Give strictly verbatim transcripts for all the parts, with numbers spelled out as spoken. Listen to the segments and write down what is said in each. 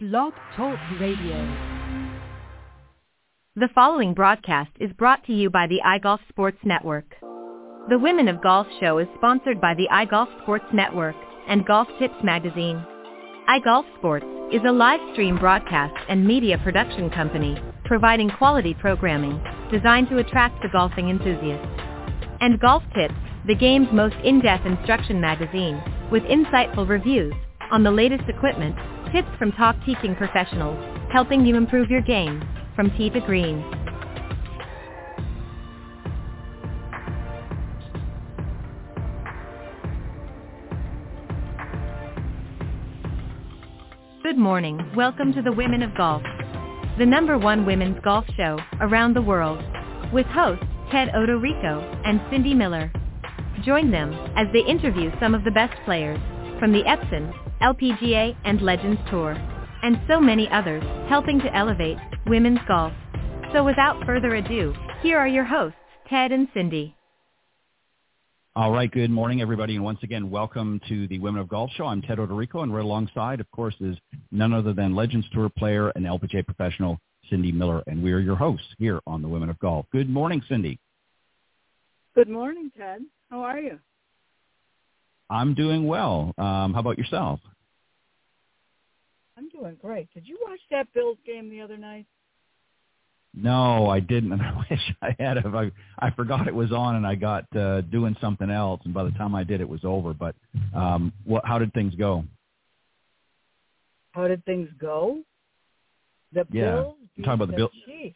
Blog Talk Radio. The following broadcast is brought to you by the iGolf Sports Network. The Women of Golf show is sponsored by the iGolf Sports Network and Golf Tips magazine. iGolf Sports is a live stream broadcast and media production company providing quality programming designed to attract the golfing enthusiast. And Golf Tips, the game's most in-depth instruction magazine, with insightful reviews on the latest equipment, tips from top teaching professionals, helping you improve your game from tee to green. Good morning, welcome to the Women of Golf, the number one women's golf show around the world, with hosts Ted Odorico and Cindy Miller. Join them as they interview some of the best players from the Epson, L P G A and Legends Tour, and so many others, helping to elevate women's golf. So without further ado, here are your hosts, Ted and Cindy. All right, good morning, everybody, and once again, welcome to the Women of Golf Show. I'm Ted Odorico, and right alongside, of course, is none other than Legends Tour player and L P G A professional, Cindy Miller, and we are your hosts here on the Women of Golf. Good morning, Cindy. Good morning, Ted. How are you? I'm doing well. Um, how about yourself? I'm doing great. Did you watch that Bills game the other night? No, I didn't, and I wish I had. I, I forgot it was on, and I got uh, doing something else, and by the time I did, it was over. But um, what? How did things go? How did things go? The yeah, Bills beat talking about the, the Bill- Chiefs.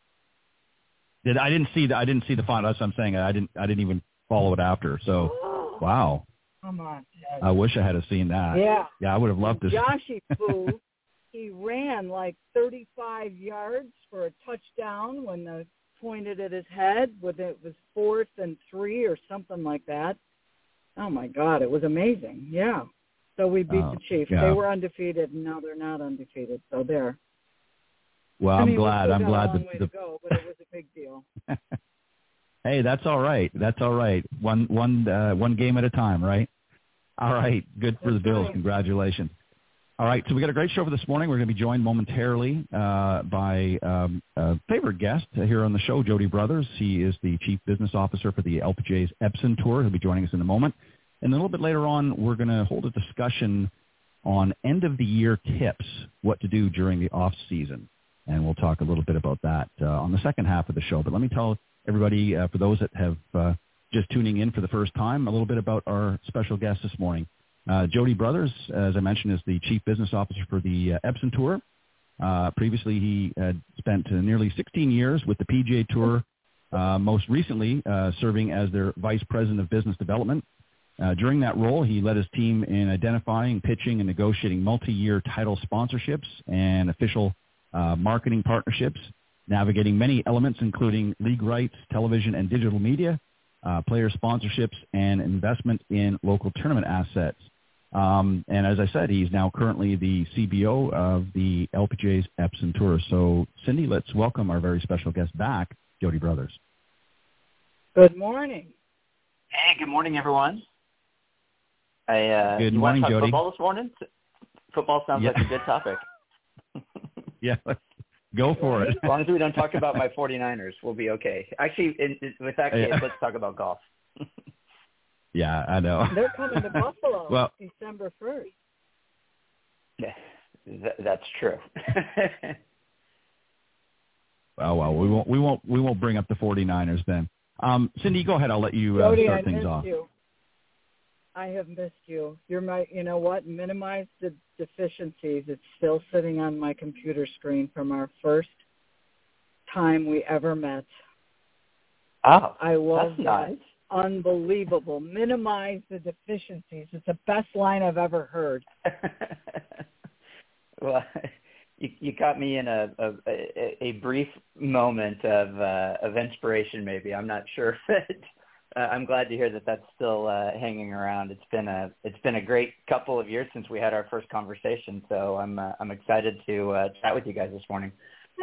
Did I didn't see the I didn't see the final. That's what I'm saying. I didn't I didn't even follow it after. So, wow. Come on, Ted. I wish I had have seen that. Yeah. Yeah, I would have loved to. Joshy Poo, he ran like thirty-five yards for a touchdown when they pointed at his head. When it was fourth and three or something like that. Oh my God, it was amazing. Yeah. So we beat Oh, the Chiefs. yeah. They were undefeated, and now they're not undefeated. So there. Well, I I'm mean, glad. we still I'm got glad a long that way the. to go, but it was a big deal. Hey, that's all right. That's all right. One one uh, one game at a time, right? All right. Good for That's the Bills. right. Congratulations. All right. So we got a great show for this morning. We're going to be joined momentarily uh, by um, a favorite guest here on the show, Jody Brothers. He is the Chief Business Officer for the L P G A's Epson Tour. He'll be joining us in a moment. And then a little bit later on, we're going to hold a discussion on end-of-the-year tips, what to do during the off-season. And we'll talk a little bit about that uh, on the second half of the show. But let me tell everybody, uh, for those that have uh, just tuning in for the first time, a little bit about our special guest this morning. Uh, Jody Brothers, as I mentioned, is the Chief Business Officer for the uh, Epson Tour. Uh, previously, he had spent uh, nearly sixteen years with the P G A Tour, uh, most recently uh, serving as their Vice President of Business Development. Uh, during that role, he led his team in identifying, pitching, and negotiating multi-year title sponsorships and official uh, marketing partnerships, navigating many elements including league rights, television and digital media, uh, player sponsorships, and investment in local tournament assets. Um, and as I said, he's now currently the C B O of the L P G A's Epson Tour. So, Cindy, let's welcome our very special guest back, Jody Brothers. Good morning. Hey, good morning, everyone. I, uh, good you morning, want to talk Jody. Football this morning? Football sounds yeah. like a good topic. yeah, go for it. As long as we don't talk about my 49ers, we'll be okay. Actually, in, in, with that case, Yeah. let's talk about golf. Yeah, I know. They're coming to Buffalo well, December first. Yeah, th- that's true. Oh well, we won't we won't we won't bring up the 49ers then. Um, Cindy, go ahead. I'll let you uh, Jody, start I things missed off. you. I have missed you. You're my, you know what? Minimize the deficiencies. It's still sitting on my computer screen from our first time we ever met. Oh, I love that's that. nice. Unbelievable. Minimize the deficiencies. It's the best line I've ever heard. Well, you, you caught me in a, a, a, a brief moment of uh, of inspiration. Maybe I'm not sure, but uh, I'm glad to hear that that's still uh, hanging around. It's been a it's been a great couple of years since we had our first conversation, so I'm uh, I'm excited to uh, chat with you guys this morning.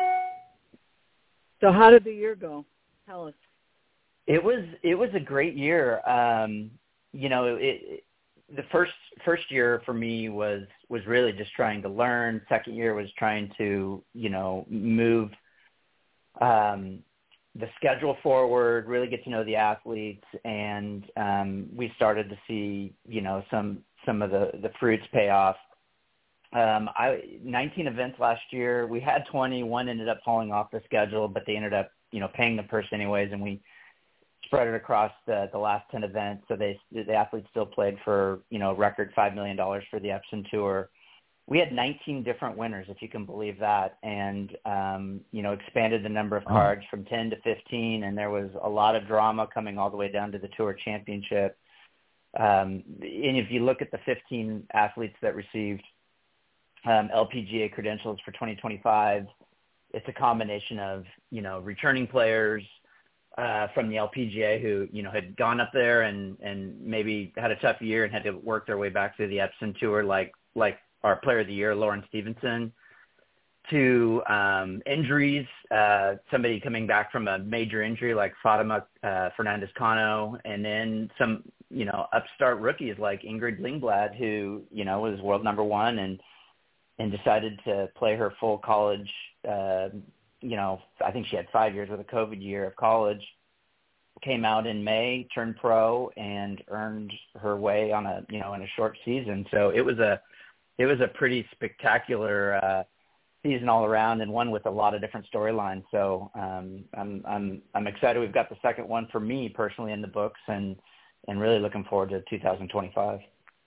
So, how did the year go? Tell us. It was it was a great year. Um, you know, it, the first first year for me was was really just trying to learn. Second year was trying to, you know, move um, the schedule forward, really get to know the athletes, and um, we started to see, you know, some some of the, the fruits pay off. Um, I nineteen events last year. We had twenty. One ended up falling off the schedule, but they ended up, you know, paying the purse anyways, and we spread it across the, the last ten events. So they, the athletes still played for, you know, record five million dollars for the Epson Tour. We had nineteen different winners, if you can believe that, and, um, you know, expanded the number of cards from ten to fifteen, and there was a lot of drama coming all the way down to the Tour Championship. Um, and if you look at the fifteen athletes that received um, L P G A credentials for twenty twenty-five, it's a combination of, you know, returning players, Uh, from the L P G A who, you know, had gone up there and, and maybe had a tough year and had to work their way back through the Epson Tour, like like our Player of the Year, Lauren Stevenson, to um, injuries, uh, somebody coming back from a major injury like Fatima uh, Fernandez-Cano, and then some, you know, upstart rookies like Ingrid Lindblad, who, you know, was world number one and and decided to play her full college uh you know, I think she had five years with a COVID year of college, came out in May, turned pro, and earned her way on a, you know, in a short season. So it was a, it was a pretty spectacular uh, season all around, and one with a lot of different storylines. So um, I'm, I'm, I'm excited. We've got the second one for me personally in the books, and, and really looking forward to two thousand twenty-five.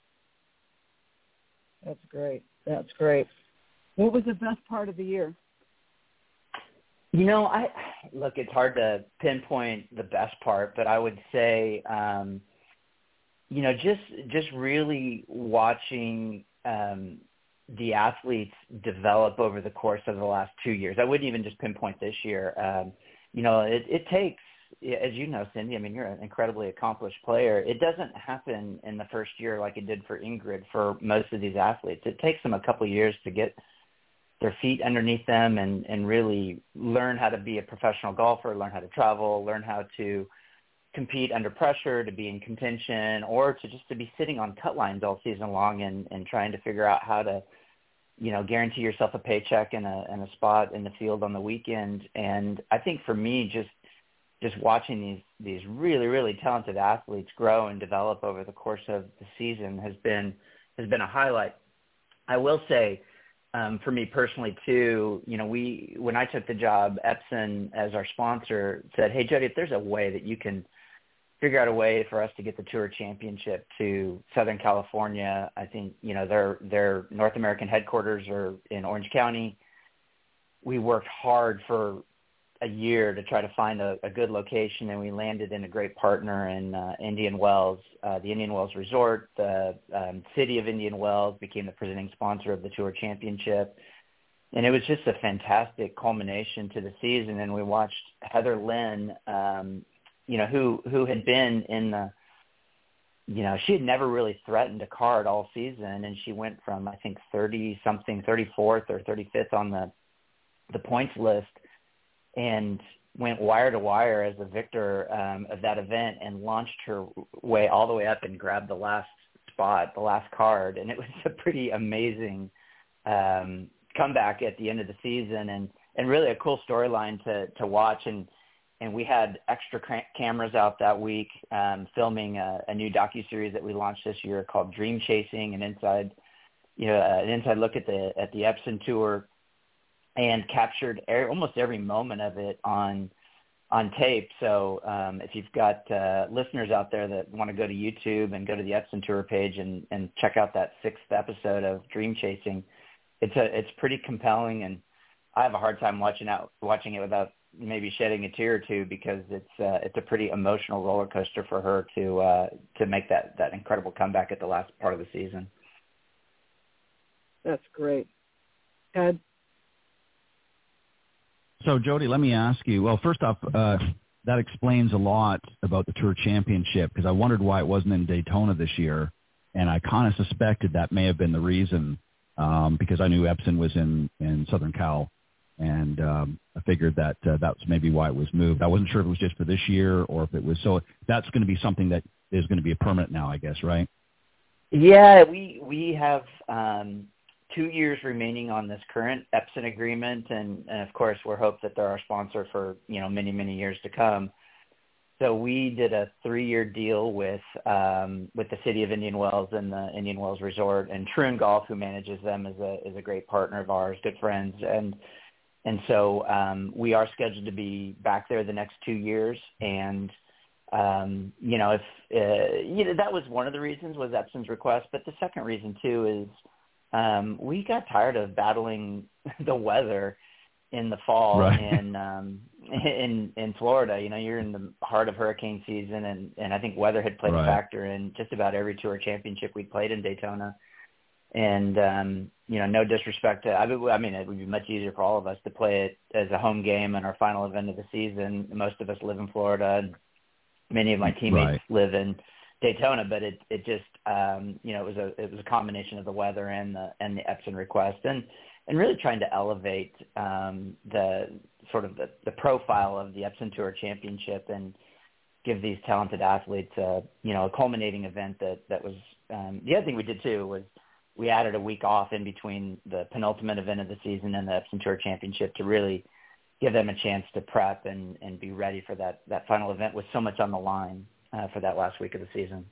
That's great. That's great. What was the best part of the year? You know, I look, it's hard to pinpoint the best part, but I would say, um, you know, just just really watching um, the athletes develop over the course of the last two years. I wouldn't even just pinpoint this year. Um, you know, it, it takes, as you know, Cindy, I mean, you're an incredibly accomplished player. It doesn't happen in the first year like it did for Ingrid for most of these athletes. It takes them a couple of years to get their feet underneath them and, and really learn how to be a professional golfer, learn how to travel, learn how to compete under pressure, to be in contention, or to just to be sitting on cut lines all season long and, and trying to figure out how to, you know, guarantee yourself a paycheck and a, and a spot in the field on the weekend. And I think for me, just just watching these, these really, really talented athletes grow and develop over the course of the season has been has been a highlight. I will say, Um, for me personally too, you know, we, when I took the job, Epson as our sponsor said, hey, Jody, if there's a way that you can figure out a way for us to get the Tour Championship to Southern California, I think, you know, their, their North American headquarters are in Orange County. We worked hard for a year to try to find a, a good location, and we landed in a great partner in uh, Indian Wells, uh, the Indian Wells Resort. The um, city of Indian Wells became the presenting sponsor of the Tour Championship. And it was just a fantastic culmination to the season. And we watched Heather Lynn, um, you know, who, who had been in the, you know, she had never really threatened a card all season. And she went from, I think, thirty-something, thirty-fourth or thirty-fifth on the the points list, and went wire to wire as the victor um, of that event and launched her way all the way up and grabbed the last spot, the last card. And it was a pretty amazing um, comeback at the end of the season, and, and really a cool storyline to, to watch. And, and we had extra cam- cameras out that week um, filming a, a new docuseries that we launched this year called Dream Chasing, an inside, you know, an inside look at the, at the Epson Tour, and captured er- almost every moment of it on on tape. So um, if you've got uh, listeners out there that want to go to YouTube and go to the Epson Tour page and, and check out that sixth episode of Dream Chasing, it's a it's pretty compelling, and I have a hard time watching out watching it without maybe shedding a tear or two, because it's uh, it's a pretty emotional roller coaster for her to uh, to make that that incredible comeback at the last part of the season. That's great. Ted? So, Jody, let me ask you, well, first off, uh, that explains a lot about the Tour Championship, because I wondered why it wasn't in Daytona this year, and I kind of suspected that may have been the reason, um, because I knew Epson was in, in Southern Cal, and um, I figured that uh, that was maybe why it was moved. I wasn't sure if it was just for this year or if it was, so that's going to be something that is going to be a permanent now, I guess, right? Yeah, we we have um, two years remaining on this current Epson agreement, and, and of course we're hoped that they're our sponsor for you know many many years to come. So we did a three-year deal with um, with the city of Indian Wells and the Indian Wells Resort, and Troon Golf, who manages them, is a is a great partner of ours, good friends, and and so um, we are scheduled to be back there the next two years, and um, you know if uh, you know that was one of the reasons was Epson's request, but the second reason too is um, we got tired of battling the weather in the fall right. in um in in Florida. You know, you're in the heart of hurricane season, and and I think weather had played right. a factor in just about every tour championship we played in Daytona. And um you know, no disrespect to I mean, I mean it would be much easier for all of us to play it as a home game and our final event of the season. Most of us live in Florida, and many of my teammates right. live in Daytona, but it it just um you know, it was a it was a combination of the weather and the and the Epson request, and and really trying to elevate um, the sort of the, the profile of the Epson Tour Championship and give these talented athletes, uh, you know, a culminating event that, that was um, – the other thing we did too was we added a week off in between the penultimate event of the season and the Epson Tour Championship to really give them a chance to prep and, and be ready for that, that final event with so much on the line uh, for that last week of the season.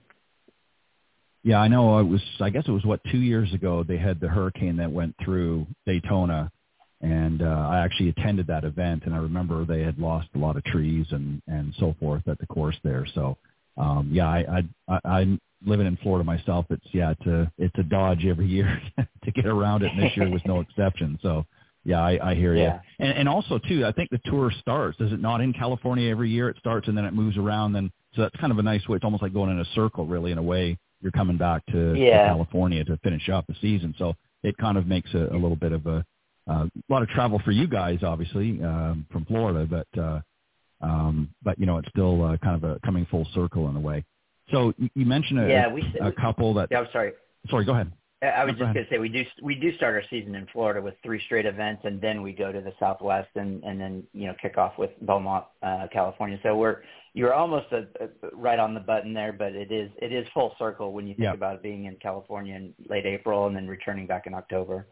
Yeah, I know. It was, I guess it was, what, two years ago they had the hurricane that went through Daytona, and uh, I actually attended that event, and I remember they had lost a lot of trees and, and so forth at the course there. So, um, yeah, I, I, I, I'm living in Florida myself. It's, yeah, it's a, it's a dodge every year to get around it, and this year was no exception. So, yeah, I, I hear yeah. you. And, and also, too, I think the tour starts, is it not in California every year? It starts and then it moves around. Then, so that's kind of a nice way. It's almost like going in a circle, really, in a way. You're coming back to, yeah. to California to finish up the season. So it kind of makes a, a little bit of a, uh, a lot of travel for you guys, obviously, um, from Florida, but, uh, um, but, you know, it's still uh, kind of a coming full circle in a way. So you, you mentioned a, yeah, we, a couple that, yeah, I'm sorry. Sorry, go ahead. I was no, just going to say we do we do start our season in Florida with three straight events, and then we go to the Southwest and, and then you know kick off with Beaumont, uh, California. So we're you're almost a, a, right on the button there, but it is it is full circle when you think yeah. about being in California in late April and then returning back in October.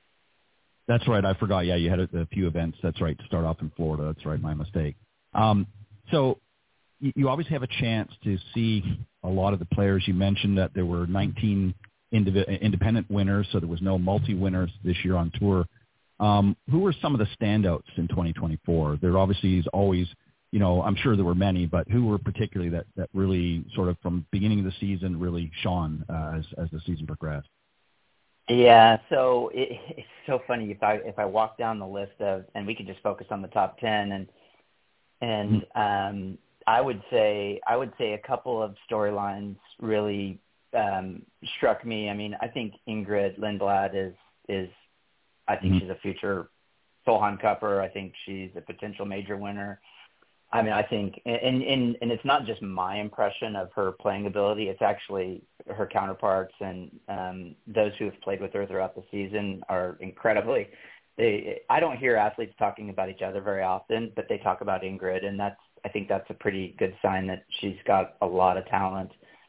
That's right. I forgot. Yeah, you had a, a few events. That's right. To start off in Florida. That's right. My mistake. Um, so you, you obviously have a chance to see a lot of the players. You mentioned that there were nineteen independent winners, so there was no multi-winners this year on tour. Um, who were some of the standouts in twenty twenty-four? There obviously is always, you know, I'm sure there were many, but who were particularly that, that really sort of from beginning of the season really shone uh, as, as the season progressed? Yeah, so it, it's so funny if I if I walk down the list of, and we could just focus on the top ten, and and um, I would say I would say a couple of storylines really um, struck me. I mean, I think Ingrid Lindblad is is I think mm-hmm. she's a future Solheim Cupper. I think she's a potential major winner. I mean, I think, and, and and it's not just my impression of her playing ability. It's actually her counterparts and um, those who have played with her throughout the season are incredibly. They, I don't hear athletes talking about each other very often, but they talk about Ingrid, and that's I think that's a pretty good sign that she's got a lot of talent.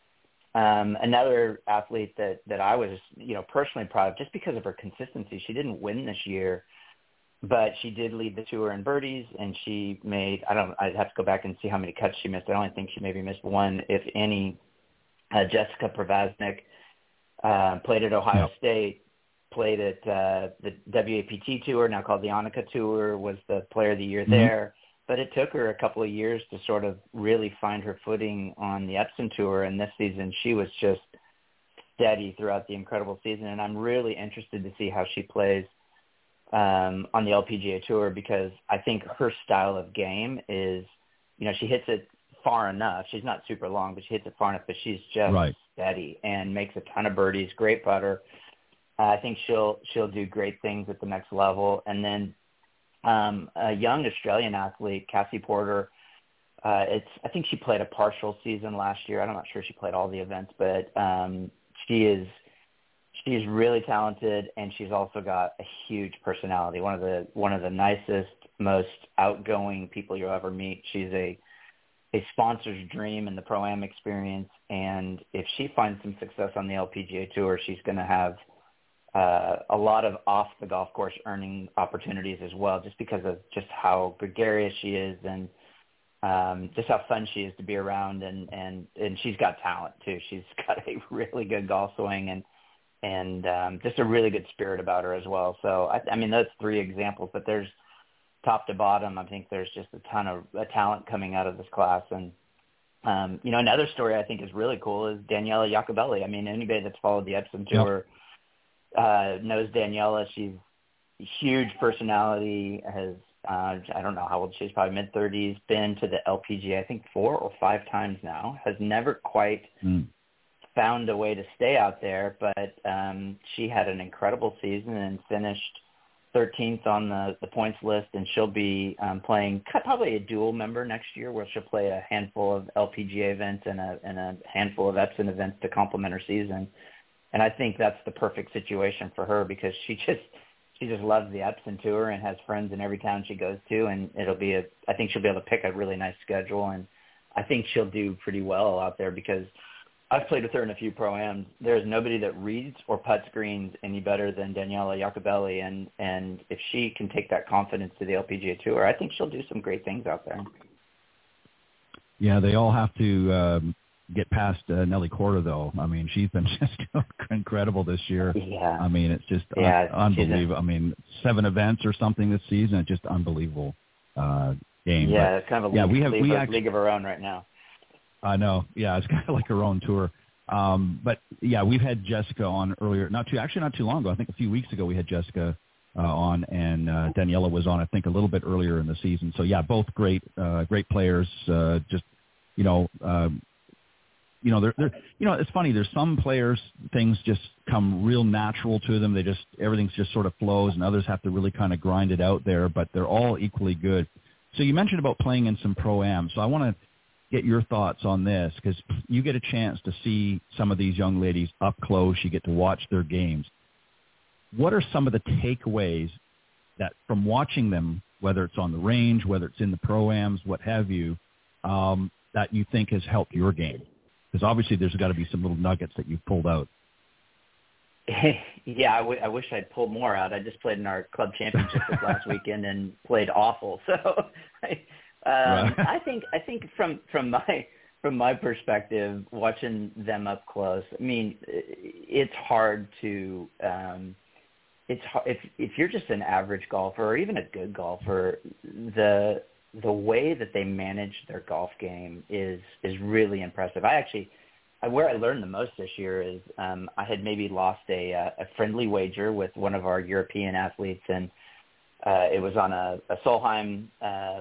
Um, another athlete that, that I was, you know, personally proud of just because of her consistency. She didn't win this year, but she did lead the tour in birdies, and she made, I don't, I'd have to go back and see how many cuts she missed. I only think she maybe missed one, if any. Uh, Jessica Pravaznik uh, played at Ohio yeah. State, played at uh, the W A P T Tour, now called the Annika Tour, was the player of the year mm-hmm. there. But it took her a couple of years to sort of really find her footing on the Epson Tour, and this season she was just steady throughout the incredible season, and I'm really interested to see how she plays um, on the L P G A Tour, because I think her style of game is, you know, she hits it far enough. She's not super long, but she hits it far enough, but she's just right. steady and makes a ton of birdies, great putter. Uh, I think she'll she'll do great things at the next level. And then Um, a young Australian athlete, Cassie Porter. Uh, it's I think she played a partial season last year. I'm not sure she played all the events, but um, she is she is really talented, and she's also got a huge personality. One of the one of the nicest, most outgoing people you'll ever meet. She's a a sponsor's dream in the Pro-Am experience. And if she finds some success on the L P G A Tour, she's going to have uh, a lot of off the golf course earning opportunities as well, just because of just how gregarious she is and um, just how fun she is to be around. And, and, and she's got talent too. She's got a really good golf swing and, and um, just a really good spirit about her as well. So, I, I mean, those three examples, but there's top to bottom, I think there's just a ton of uh, talent coming out of this class. And, um, you know, another story I think is really cool is Daniela Jacobelli. I mean, anybody that's followed the Epson Tour yep. uh, knows Daniela. She's a huge personality, has, uh, I don't know how old she is, probably mid-thirties, been to the L P G A, I think, four or five times now, has never quite mm. found a way to stay out there, but um, she had an incredible season and finished thirteenth on the, the points list, and she'll be um, playing probably a dual member next year where she'll play a handful of L P G A events and a, and a handful of Epson events to complement her season. And I think that's the perfect situation for her because she just she just loves the Epson Tour and has friends in every town she goes to, and it'll be a I think she'll be able to pick a really nice schedule, and I think she'll do pretty well out there because I've played with her in a few Pro-Ams. There's nobody that reads or putts greens any better than Daniela Jacobelli, and, and if she can take that confidence to the L P G A Tour, I think she'll do some great things out there. Yeah, they all have to um, get past uh, Nelly Korda, though. I mean, she's been just incredible this year. Yeah. I mean, it's just yeah, un- unbelievable. A, I mean, seven events or something this season. It's just unbelievable uh, game. Yeah, but, it's kind of a yeah, league, we have, league, we of, actually, league of our own right now. I know. Yeah, it's kind of like her own tour. Um, but, yeah, we've had Jessica on earlier. Not too Actually, not too long ago. I think a few weeks ago we had Jessica uh, on, and uh, Daniela was on, I think, a little bit earlier in the season. So, yeah, both great uh, great players. Uh, just, you know, um, you know, they're, they're, you know, it's funny. There's some players, things just come real natural to them. They just, everything's just sort of flows, and others have to really kind of grind it out there, but they're all equally good. So you mentioned about playing in some Pro-Am. So I want to get your thoughts on this, because you get a chance to see some of these young ladies up close. You get to watch their games. What are some of the takeaways that from watching them, whether it's on the range, whether it's in the Pro-Ams, what have you, um, that you think has helped your game? Because obviously there's got to be some little nuggets that you've pulled out. Yeah, I, w- I wish I'd pulled more out. I just played in our club championship this last weekend and played awful. So I, Um, right. I think I think from from my from my perspective, watching them up close, I mean, it's hard to um, it's hard, if if you're just an average golfer or even a good golfer, the the way that they manage their golf game is is really impressive. I actually where I learned the most this year is um, I had maybe lost a a friendly wager with one of our European athletes, and uh, it was on a, a Solheim. Uh,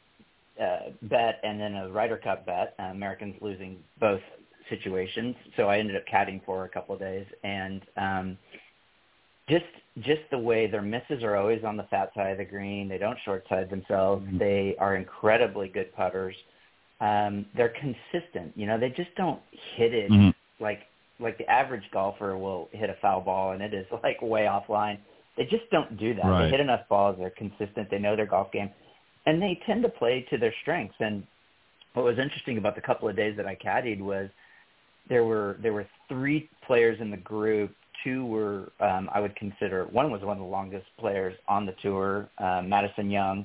Uh, bet and then a Ryder Cup bet, uh, Americans losing both situations. So I ended up caddying for a couple of days, and um, just just the way their misses are always on the fat side of the green. They don't short side themselves. Mm-hmm. They are incredibly good putters. Um, they're consistent. You know, they just don't hit it mm-hmm. like like the average golfer will hit a foul ball and it is like way offline. They just don't do that. Right. They hit enough balls. They're consistent. They know their golf game. And they tend to play to their strengths. And what was interesting about the couple of days that I caddied was there were there were three players in the group. Two were um, I would consider one was one of the longest players on the tour, uh, Madison Young,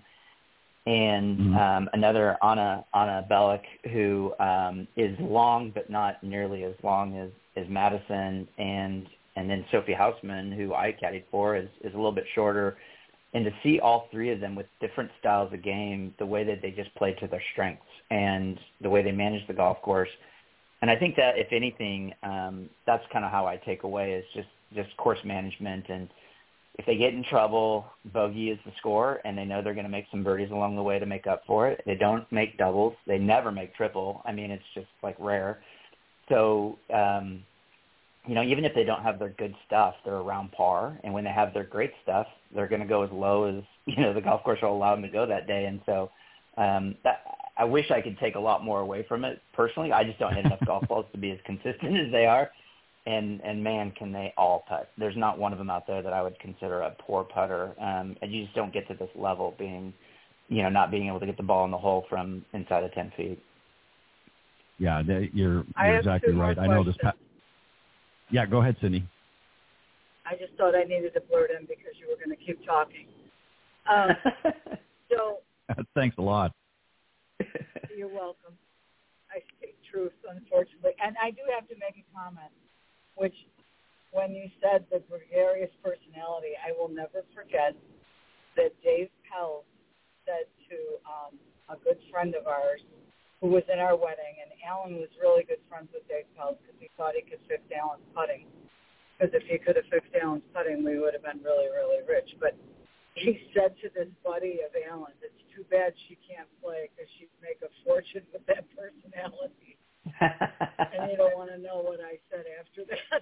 and mm-hmm. um, another Anna Anna Bellick, who um, is long but not nearly as long as, as Madison, and and then Sophie Hausman, who I caddied for, is is a little bit shorter. And to see all three of them with different styles of game, the way that they just play to their strengths and the way they manage the golf course. And I think that, if anything, um, that's kind of how I take away is just, just course management. And if they get in trouble, bogey is the score, and they know they're going to make some birdies along the way to make up for it. They don't make doubles. They never make triple. I mean, it's just like rare. So, um, you know, even if they don't have their good stuff, they're around par. And when they have their great stuff, they're going to go as low as, you know, the golf course will allow them to go that day. And so um, that, I wish I could take a lot more away from it personally. I just don't hit enough golf balls to be as consistent as they are. And, and man, can they all putt. There's not one of them out there that I would consider a poor putter. Um, and you just don't get to this level being, you know, not being able to get the ball in the hole from inside of ten feet. Yeah, they, you're I you're have exactly two more right. I know this. questions. Pa- yeah, go ahead, Sydney. I just thought I needed to blurt in because you were going to keep talking. Um, so Thanks a lot. You're welcome. I speak truth, unfortunately. And I do have to make a comment, which when you said the gregarious personality, I will never forget that Dave Pell said to um, a good friend of ours who was in our wedding, and Alan was really good friends with Dave Pell because he thought he could fix Alan's putting. Because if he could have fixed Alan's putting, we would have been really, really rich. But he said to this buddy of Alan's, it's too bad she can't play because she'd make a fortune with that personality. And you don't want to know what I said after that.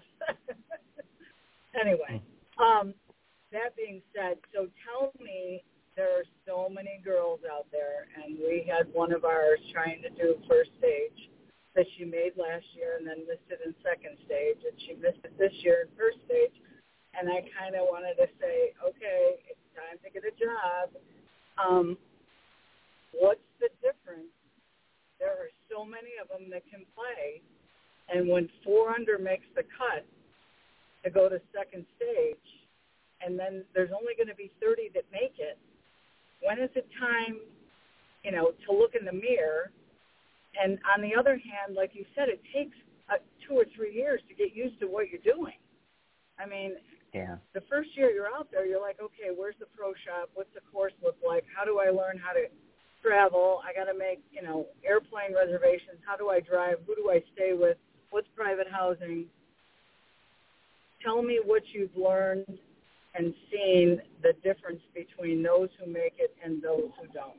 Anyway, um, that being said, so tell me, there are so many girls out there, and we had one of ours trying to do first stage that she made last year and then missed it in second stage, and she missed it this year in first stage. And I kind of wanted to say, okay, it's time to get a job. Um, what's the difference? There are so many of them that can play, and when four under makes the cut to go to second stage, and then there's only going to be thirty that make it, when is it time, you know, to look in the mirror? And on the other hand, like you said, it takes uh, two or three years to get used to what you're doing. I mean, yeah. The first year you're out there, you're like, okay, where's the pro shop? What's the course look like? How do I learn how to travel? I got to make, you know, airplane reservations. How do I drive? Who do I stay with? What's private housing? Tell me what you've learned and seen the difference between those who make it and those who don't.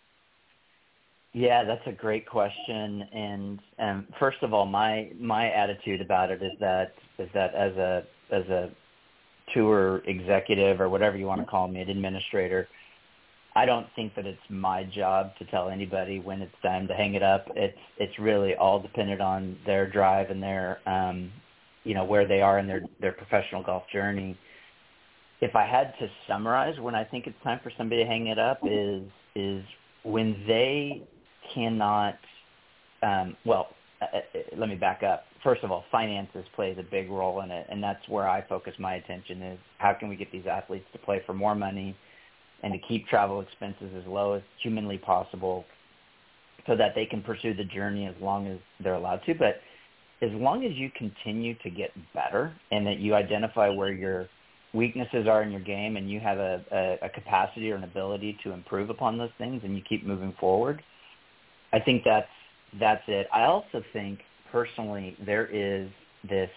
Yeah, that's a great question. And um, first of all, my my attitude about it is that is that as a as a tour executive or whatever you want to call me, an administrator, I don't think that it's my job to tell anybody when it's time to hang it up. It's it's really all dependent on their drive and their um, you know, where they are in their their professional golf journey. If I had to summarize when I think it's time for somebody to hang it up is is when they cannot, um, well, uh, let me back up. First of all, finances plays a big role in it, and that's where I focus my attention is how can we get these athletes to play for more money and to keep travel expenses as low as humanly possible so that they can pursue the journey as long as they're allowed to. But as long as you continue to get better and that you identify where your weaknesses are in your game and you have a, a, a capacity or an ability to improve upon those things and you keep moving forward, I think that's that's it. I also think personally there is this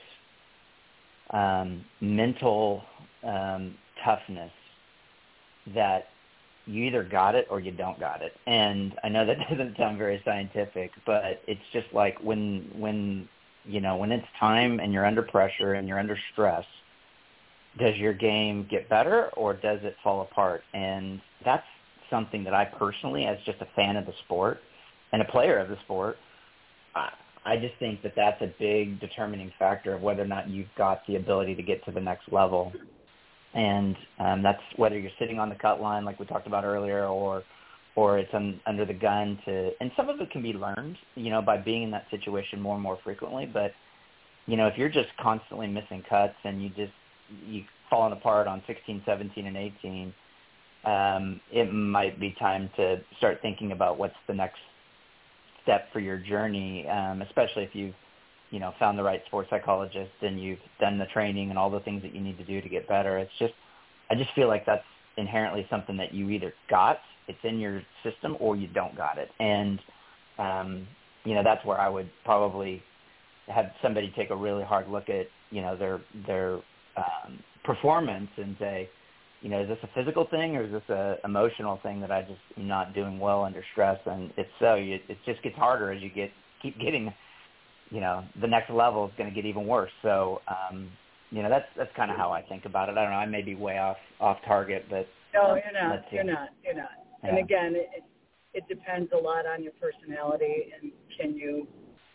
um, mental um, toughness that you either got it or you don't got it. And I know that doesn't sound very scientific, but it's just like when when you know when it's time and you're under pressure and you're under stress, does your game get better or does it fall apart? And that's something that I personally, as just a fan of the sport and a player of the sport, I, I just think that that's a big determining factor of whether or not you've got the ability to get to the next level. And um, that's whether you're sitting on the cut line like we talked about earlier or or it's un, under the gun to – and some of it can be learned, you know, by being in that situation more and more frequently. But, you know, if you're just constantly missing cuts and you just – you falling apart on sixteen, seventeen, and eighteen, um, it might be time to start thinking about what's the next step for your journey, um, especially if you've, you know, found the right sports psychologist and you've done the training and all the things that you need to do to get better. It's just, I just feel like that's inherently something that you either got, it's in your system, or you don't got it. And, um, you know, that's where I would probably have somebody take a really hard look at, you know, their, their, um, performance and say, you know, is this a physical thing or is this a emotional thing that I just am not doing well under stress? And if so, you, it just gets harder as you get keep getting, you know, the next level is going to get even worse. So, um, you know, that's that's kind of how I think about it. I don't know. I may be way off off target, but no, you're not. You're not. You're not. Yeah. And again, it it depends a lot on your personality and can you.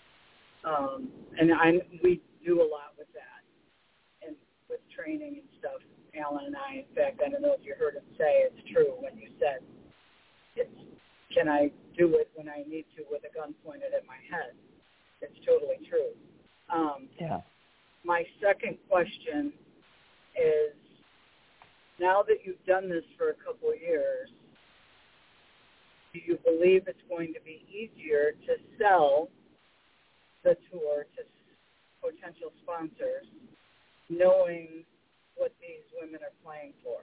Um, and I we do a lot with that and with training and stuff. Alan and I, in fact, I don't know if you heard him say it's true when you said, it's, can I do it when I need to with a gun pointed at my head? totally true. Um, yeah. My second question is, now that you've done this for a couple of years, do you believe it's going to be easier to sell the tour to potential sponsors, knowing what these women are playing for?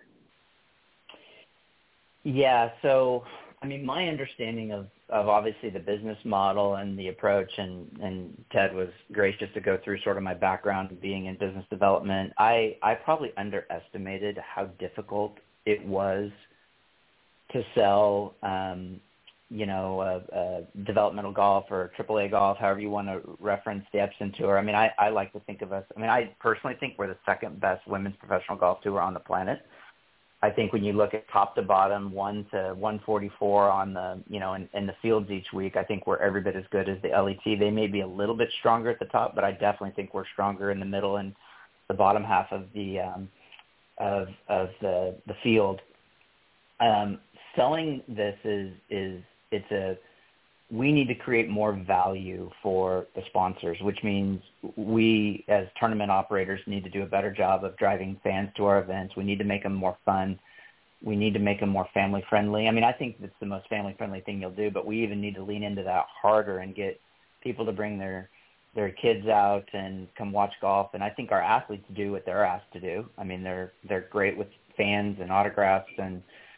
Yeah, so, I mean, my understanding of, of obviously the business model and the approach, and, and Ted was gracious to go through sort of my background being in business development. I, I probably underestimated how difficult it was to sell, um, you know, uh, uh, developmental golf or triple A golf, however you want to reference the Epson Tour. I mean, I, I like to think of us, I mean, I personally think we're the second best women's professional golf tour on the planet. I think when you look at top to bottom, one to one forty-four on the, you know, in, in the fields each week, I think we're every bit as good as the L E T. They may be a little bit stronger at the top, but I definitely think we're stronger in the middle and the bottom half of the um, of of the the field. Um, selling this is is it's a we need to create more value for the sponsors, which means we as tournament operators need to do a better job of driving fans to our events. We need to make them more fun. We need to make them more family friendly. I mean, I think that's the most family friendly thing you'll do, but we even need to lean into that harder and get people to bring their their kids out and come watch golf. And I think our athletes do what they're asked to do. I mean, they're they're great with fans and autographs and,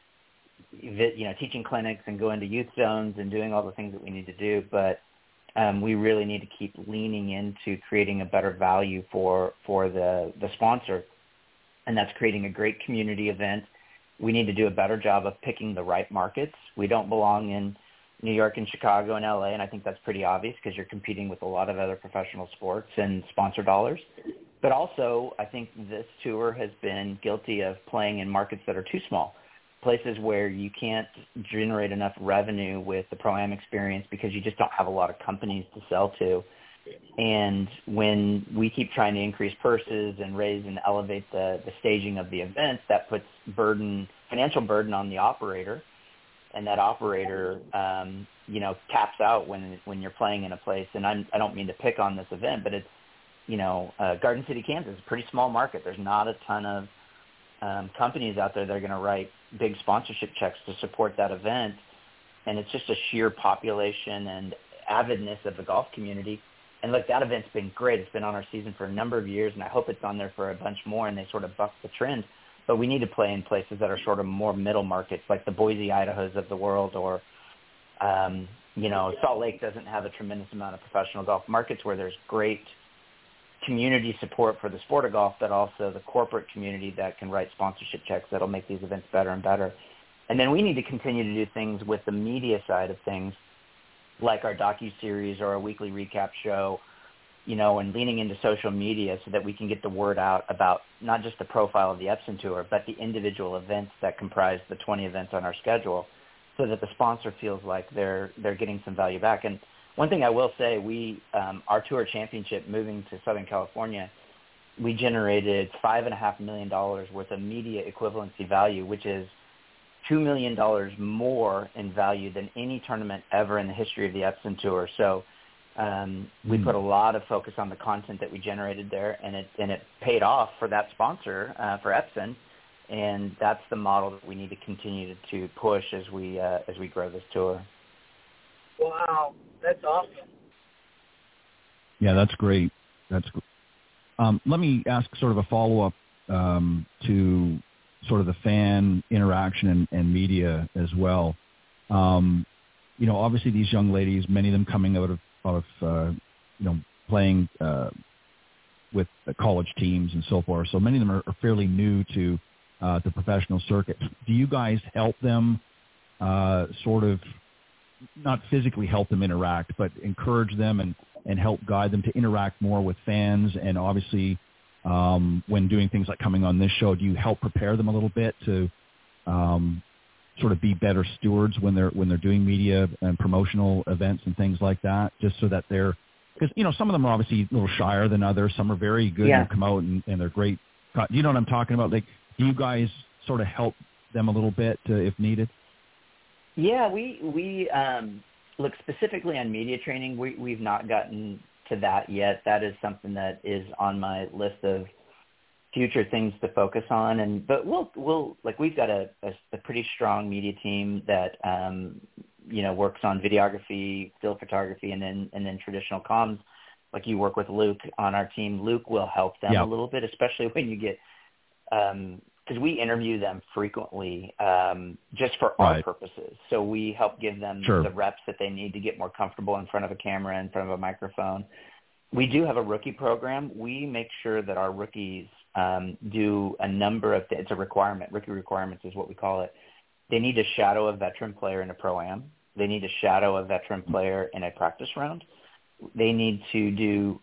you know, teaching clinics and going to youth zones and doing all the things that we need to do. But um, we really need to keep leaning into creating a better value for, for the, the sponsor. And that's creating a great community event. We need to do a better job of picking the right markets. We don't belong in New York and Chicago and L A, and I think that's pretty obvious because you're competing with a lot of other professional sports and sponsor dollars. But also, I think this tour has been guilty of playing in markets that are too small, places where you can't generate enough revenue with the Pro-Am experience because you just don't have a lot of companies to sell to. And when we keep trying to increase purses and raise and elevate the, the staging of the events, that puts burden, financial burden on the operator. And that operator, um, you know, taps out when when you're playing in a place. And I'm, I don't mean to pick on this event, but it's, you know, uh, Garden City, Kansas is a pretty small market. There's not a ton of um, companies out there that are going to write big sponsorship checks to support that event. And it's just a sheer population and avidness of the golf community. And look, that event's been great. It's been on our season for a number of years, and I hope it's on there for a bunch more, and they sort of buck the trend. But we need to play in places that are sort of more middle markets, like the Boise, Idahos of the world, or, um, you know, Salt Lake doesn't have a tremendous amount of professional golf markets where there's great community support for the sport of golf, but also the corporate community that can write sponsorship checks that'll make these events better and better. And then we need to continue to do things with the media side of things, like our docuseries or a weekly recap show, you know, and leaning into social media so that we can get the word out about not just the profile of the Epson Tour, but the individual events that comprise the twenty events on our schedule, so that the sponsor feels like they're they're getting some value back. And one thing I will say, we um, our tour championship moving to Southern California, we generated five and a half million dollars worth of media equivalency value, which is two million dollars more in value than any tournament ever in the history of the Epson Tour. So um, we put a lot of focus on the content that we generated there, and it and it paid off for that sponsor, uh, for Epson, and that's the model that we need to continue to, to push as we uh, as we grow this tour. Wow, that's awesome. Yeah, that's great. That's great. Um, let me ask sort of a follow-up um, to sort of the fan interaction and, and media as well. Um, you know, obviously these young ladies, many of them coming out of, out of uh, you know, playing uh, with the college teams and so forth. So many of them are, are fairly new to uh, the professional circuit. Do you guys help them uh, sort of, not physically help them interact, but encourage them and, and help guide them to interact more with fans? And obviously, Um, when doing things like coming on this show, do you help prepare them a little bit to um, sort of be better stewards when they're when they're doing media and promotional events and things like that, just so that they're, because you know some of them are obviously a little shyer than others. Some are very good yeah. and come out and, and they're great. Do you know what I'm talking about? Like, do you guys sort of help them a little bit uh, if needed? Yeah, we we um, look specifically on media training. We we've not gotten to that yet. That is something that is on my list of future things to focus on. And but we'll we'll like we've got a, a, a pretty strong media team that um, you know works on videography, still photography, and then and then traditional comms. Like you work with Luke on our team. Luke will help them yep. a little bit, especially when you get um, because we interview them frequently um, just for right. our purposes. So we help give them sure. the reps that they need to get more comfortable in front of a camera, in front of a microphone. We do have a rookie program. We make sure that our rookies um, do a number of th- – it's a requirement. Rookie requirements is what we call it. They need to shadow a veteran player in a pro-am. They need to shadow a veteran player in a practice round. They need to do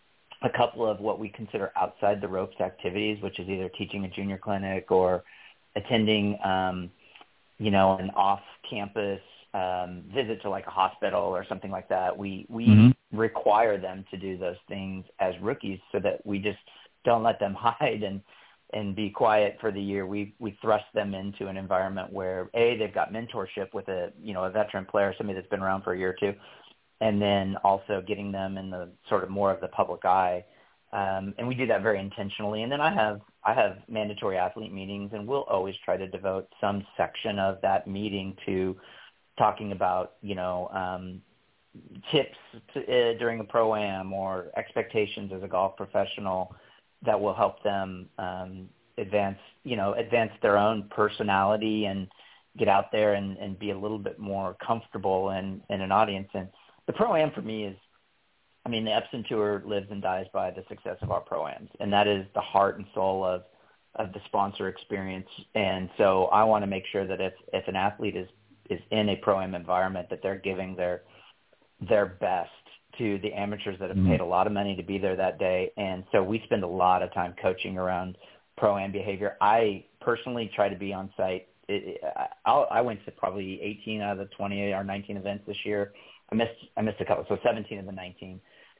a couple of what we consider outside the ropes activities, which is either teaching a junior clinic or attending, um, you know, an off-campus um, visit to like a hospital or something like that. We we mm-hmm. require them to do those things as rookies so that we just don't let them hide and and be quiet for the year. We we thrust them into an environment where A, they've got mentorship with a you know a veteran player, somebody that's been around for a year or two, and then also getting them in the sort of more of the public eye. Um, and we do that very intentionally. And then I have I have mandatory athlete meetings, and we'll always try to devote some section of that meeting to talking about, you know, um, tips to, uh, during a pro-am or expectations as a golf professional that will help them um, advance, you know, advance their own personality and get out there and, and be a little bit more comfortable in, in an audience. And the pro-am for me is, I mean, the Epson Tour lives and dies by the success of our pro-ams, and that is the heart and soul of, of the sponsor experience. And so I want to make sure that if, if an athlete is, is in a pro-am environment, that they're giving their their best to the amateurs that have mm-hmm. paid a lot of money to be there that day. And so we spend a lot of time coaching around pro-am behavior. I personally try to be on site. It, I'll, I went to probably eighteen out of the twenty or nineteen events this year. I missed I missed a couple, so seventeen of the nineteen.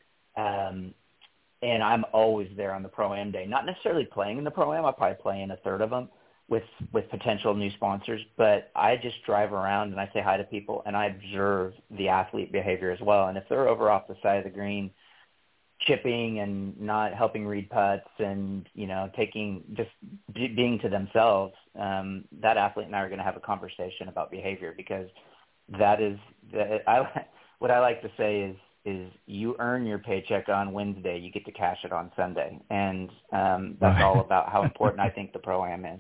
Um, and I'm always there on the pro-am day, not necessarily playing in the pro-am. I probably play in a third of them with, with potential new sponsors, but I just drive around and I say hi to people and I observe the athlete behavior as well. And if they're over off the side of the green, chipping and not helping read putts and, you know, taking, just be, being to themselves, um, that athlete and I are going to have a conversation about behavior, because that is, that I, what I like to say is, is you earn your paycheck on Wednesday, you get to cash it on Sunday. And um, that's all about how important I think the pro-am is.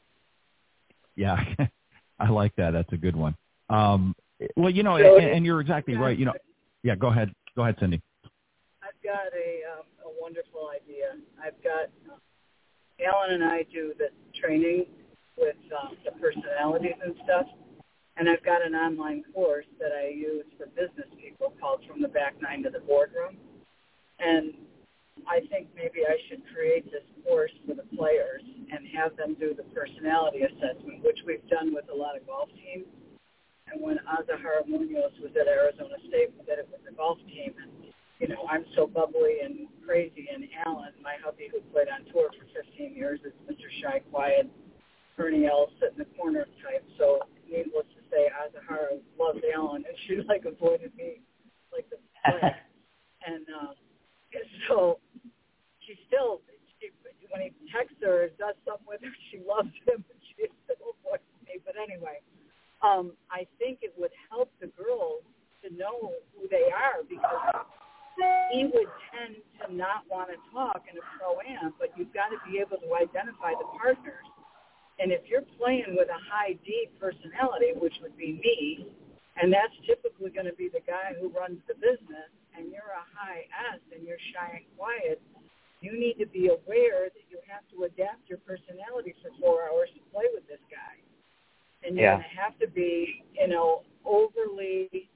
Yeah, I like that. That's a good one. Um, well, you know, and, and you're exactly right. You know, yeah, go ahead. Go ahead, Cindy. I've got a, um, a wonderful idea. I've got, uh, Alan and I do the training with um, the personalities and stuff. And I've got an online course that I use for business people called From the Back Nine to the Boardroom. And I think maybe I should create this course for the players and have them do the personality assessment, which we've done with a lot of golf teams. And when Azahara Munoz was at Arizona State, we did it with the golf team. And, you know, I'm so bubbly and crazy. And Alan, my hubby who played on tour for fifteen years, is Mister Shy, Quiet, Ernie Els, sit in the corner type. So needless to say, Azahara loved Alan, and she, like, avoided me like the plague. And um, so she still, she, when he texts her, does something with her, she loves him, and she still avoids me. But anyway, um, I think it would help the girls to know who they are, because he would tend to not want to talk in a pro-am, but you've got to be able to identify the partners. And if you're playing with a high D personality, which would be me, and that's typically going to be the guy who runs the business, and you're a high S and you're shy and quiet, you need to be aware that you have to adapt your personality for four hours to play with this guy. And you're yeah. going to have to be, you know, overly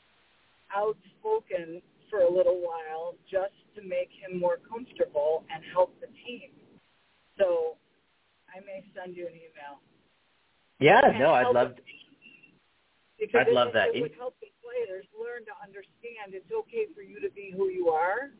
outspoken for a little while just to make him more comfortable and help the team. So I may send you an email. Yeah, no, I'd love to. Because I'd it, love that. It would help the players learn to understand it's okay for you to be who you are.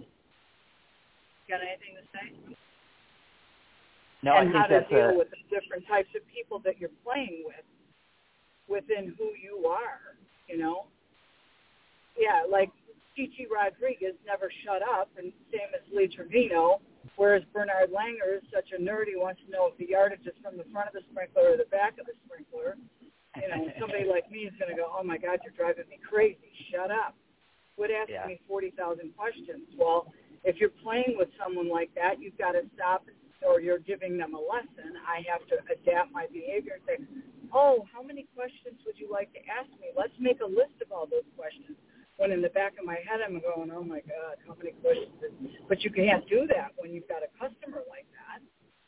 Got anything to say? No, and I think how to that's deal a, with the different types of people that you're playing with within who you are, you know? Yeah, like teaching Gigi Rodriguez never shut up, and same as Lee Trevino, whereas Bernard Langer is such a nerd, he wants to know if the yardage is from the front of the sprinkler or the back of the sprinkler. You know, and somebody like me is going to go, oh, my God, you're driving me crazy. Shut up. Quit asking yeah. me forty thousand questions. Well, if you're playing with someone like that, you've got to stop, or you're giving them a lesson. I have to adapt my behavior and say, oh, how many questions would you like to ask me? Let's make a list of all those questions. When in the back of my head, I'm going, oh, my God, how many questions? But you can't do that when you've got a customer like that.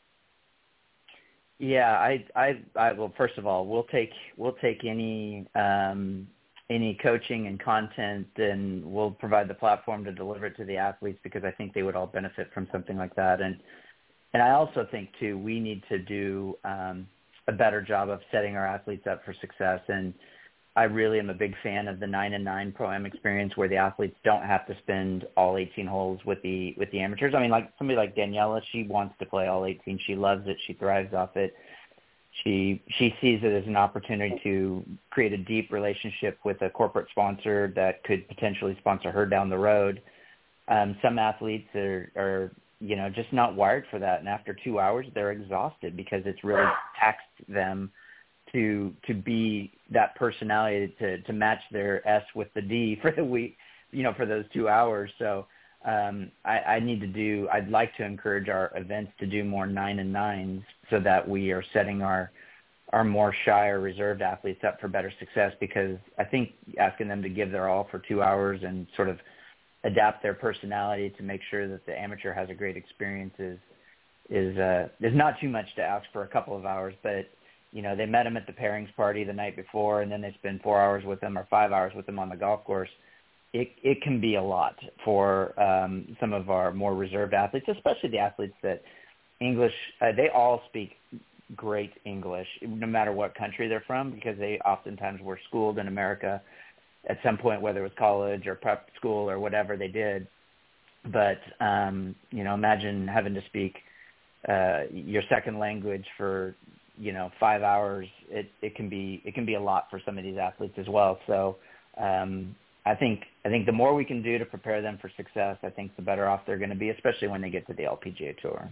Yeah, I, I, I well, first of all, we'll take, we'll take any, um, any coaching and content, and we'll provide the platform to deliver it to the athletes, because I think they would all benefit from something like that. And, and I also think too, we need to do, um, a better job of setting our athletes up for success. And I really am a big fan of the nine and nine Pro-Am experience, where the athletes don't have to spend all eighteen holes with the with the amateurs. I mean, like somebody like Daniela, she wants to play all eighteen. She loves it. She thrives off it. She she sees it as an opportunity to create a deep relationship with a corporate sponsor that could potentially sponsor her down the road. Um, some athletes are, are, you know, just not wired for that, and after two hours, they're exhausted because it's really taxed them to to be that personality to, to match their S with the D for the week, you know, for those two hours. So um, I, I need to do, I'd like to encourage our events to do more nine and nines, so that we are setting our, our more shy or reserved athletes up for better success, because I think asking them to give their all for two hours and sort of adapt their personality to make sure that the amateur has a great experience is, is, uh, is not too much to ask for a couple of hours, but you know, they met him at the pairings party the night before, and then they spend four hours with him or five hours with him on the golf course. It it can be a lot for um, some of our more reserved athletes, especially the athletes that English, uh, they all speak great English, no matter what country they're from, because they oftentimes were schooled in America at some point, whether it was college or prep school or whatever they did. But, um, you know, imagine having to speak uh, your second language for, you know, five hours, it, it can be, it can be a lot for some of these athletes as well. So, um, I think, I think the more we can do to prepare them for success, I think the better off they're going to be, especially when they get to the L P G A Tour.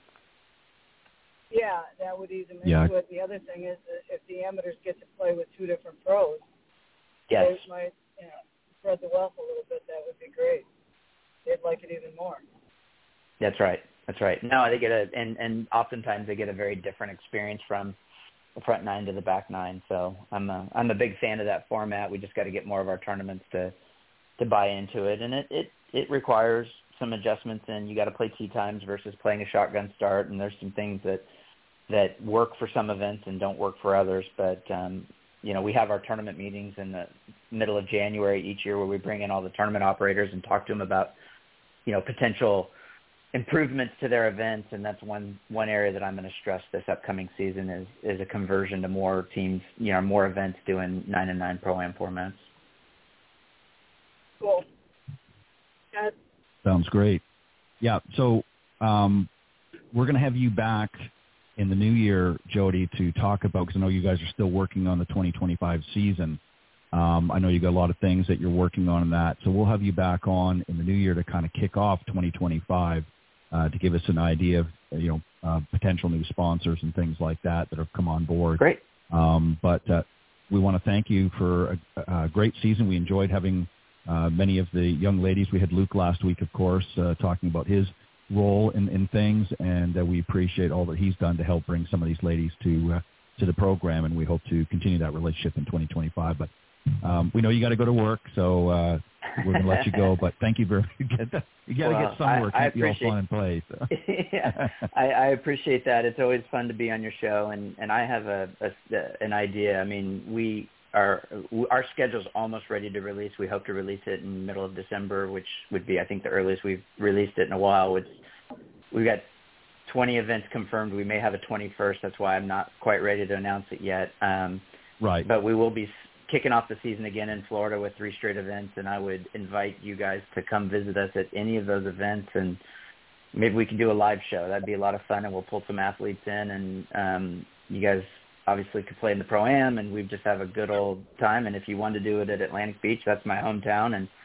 Yeah, that would ease them into yeah. it. The other thing is that if the amateurs get to play with two different pros, yes. they might, you know, spread the wealth a little bit. That would be great. They'd like it even more. That's right. That's right. No, they get a, and, and oftentimes they get a very different experience from the front nine to the back nine. So I'm a, I'm a big fan of that format. We just got to get more of our tournaments to, to buy into it. And it, it, it requires some adjustments, and you got to play tee times versus playing a shotgun start. And there's some things that, that work for some events and don't work for others. But, um, you know, we have our tournament meetings in the middle of January each year, where we bring in all the tournament operators and talk to them about, you know, potential improvements to their events. And that's one, one area that I'm going to stress this upcoming season is, is a conversion to more teams, you know, more events doing nine and nine Pro-Am formats. Cool. That Sounds great. Yeah. So um, we're going to have you back in the new year, Jody, to talk about, because I know you guys are still working on the twenty twenty-five season. Um, I know you got a lot of things that you're working on in that. So we'll have you back on in the new year to kind of kick off twenty twenty-five. Uh, to give us an idea of, you know, uh, potential new sponsors and things like that that have come on board. Great. Um, but uh, we want to thank you for a, a great season. We enjoyed having uh, many of the young ladies. We had Luke last week, of course, uh, talking about his role in, in things, and uh, we appreciate all that he's done to help bring some of these ladies to uh, to the program, and we hope to continue that relationship in twenty twenty-five. But um, we know you got to go to work, so uh, we're going to let you go. But thank you very much. You got to well, get some work, I, I keep you all fun and play. So. yeah, I, I appreciate that. It's always fun to be on your show, and, and I have a, a an idea. I mean, we are our schedule's almost ready to release. We hope to release it in the middle of December, which would be, I think, the earliest we've released it in a while. It's, we've got twenty events confirmed. We may have a twenty-first. That's why I'm not quite ready to announce it yet. Um, right. But we will be kicking off the season again in Florida with three straight events, and I would invite you guys to come visit us at any of those events, and maybe we can do a live show. That'd be a lot of fun, and we'll pull some athletes in, and um, you guys obviously could play in the Pro-Am, and we'd just have a good old time. And if you want to do it at Atlantic Beach, that's my hometown, and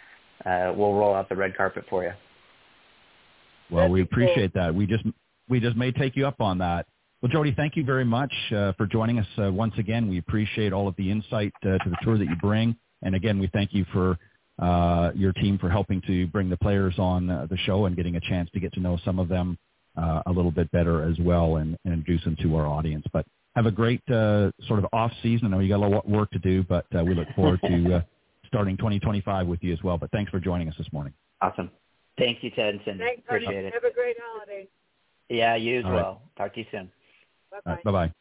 uh, we'll roll out the red carpet for you. Well, we appreciate that. We just we just may take you up on that. Well, Jody, thank you very much uh, for joining us uh, once again. We appreciate all of the insight uh, to the tour that you bring. And again, we thank you for uh, your team for helping to bring the players on uh, the show and getting a chance to get to know some of them uh, a little bit better as well and, and introduce them to our audience. But have a great uh, sort of off season. I know you got a lot of work to do, but uh, we look forward to uh, starting twenty twenty-five with you as well. But thanks for joining us this morning. Awesome. Thank you, Ted and Cindy. Thanks, Appreciate it. Have a great holiday. Yeah, you as All well. right. Talk to you soon. Bye-bye. Right, bye-bye.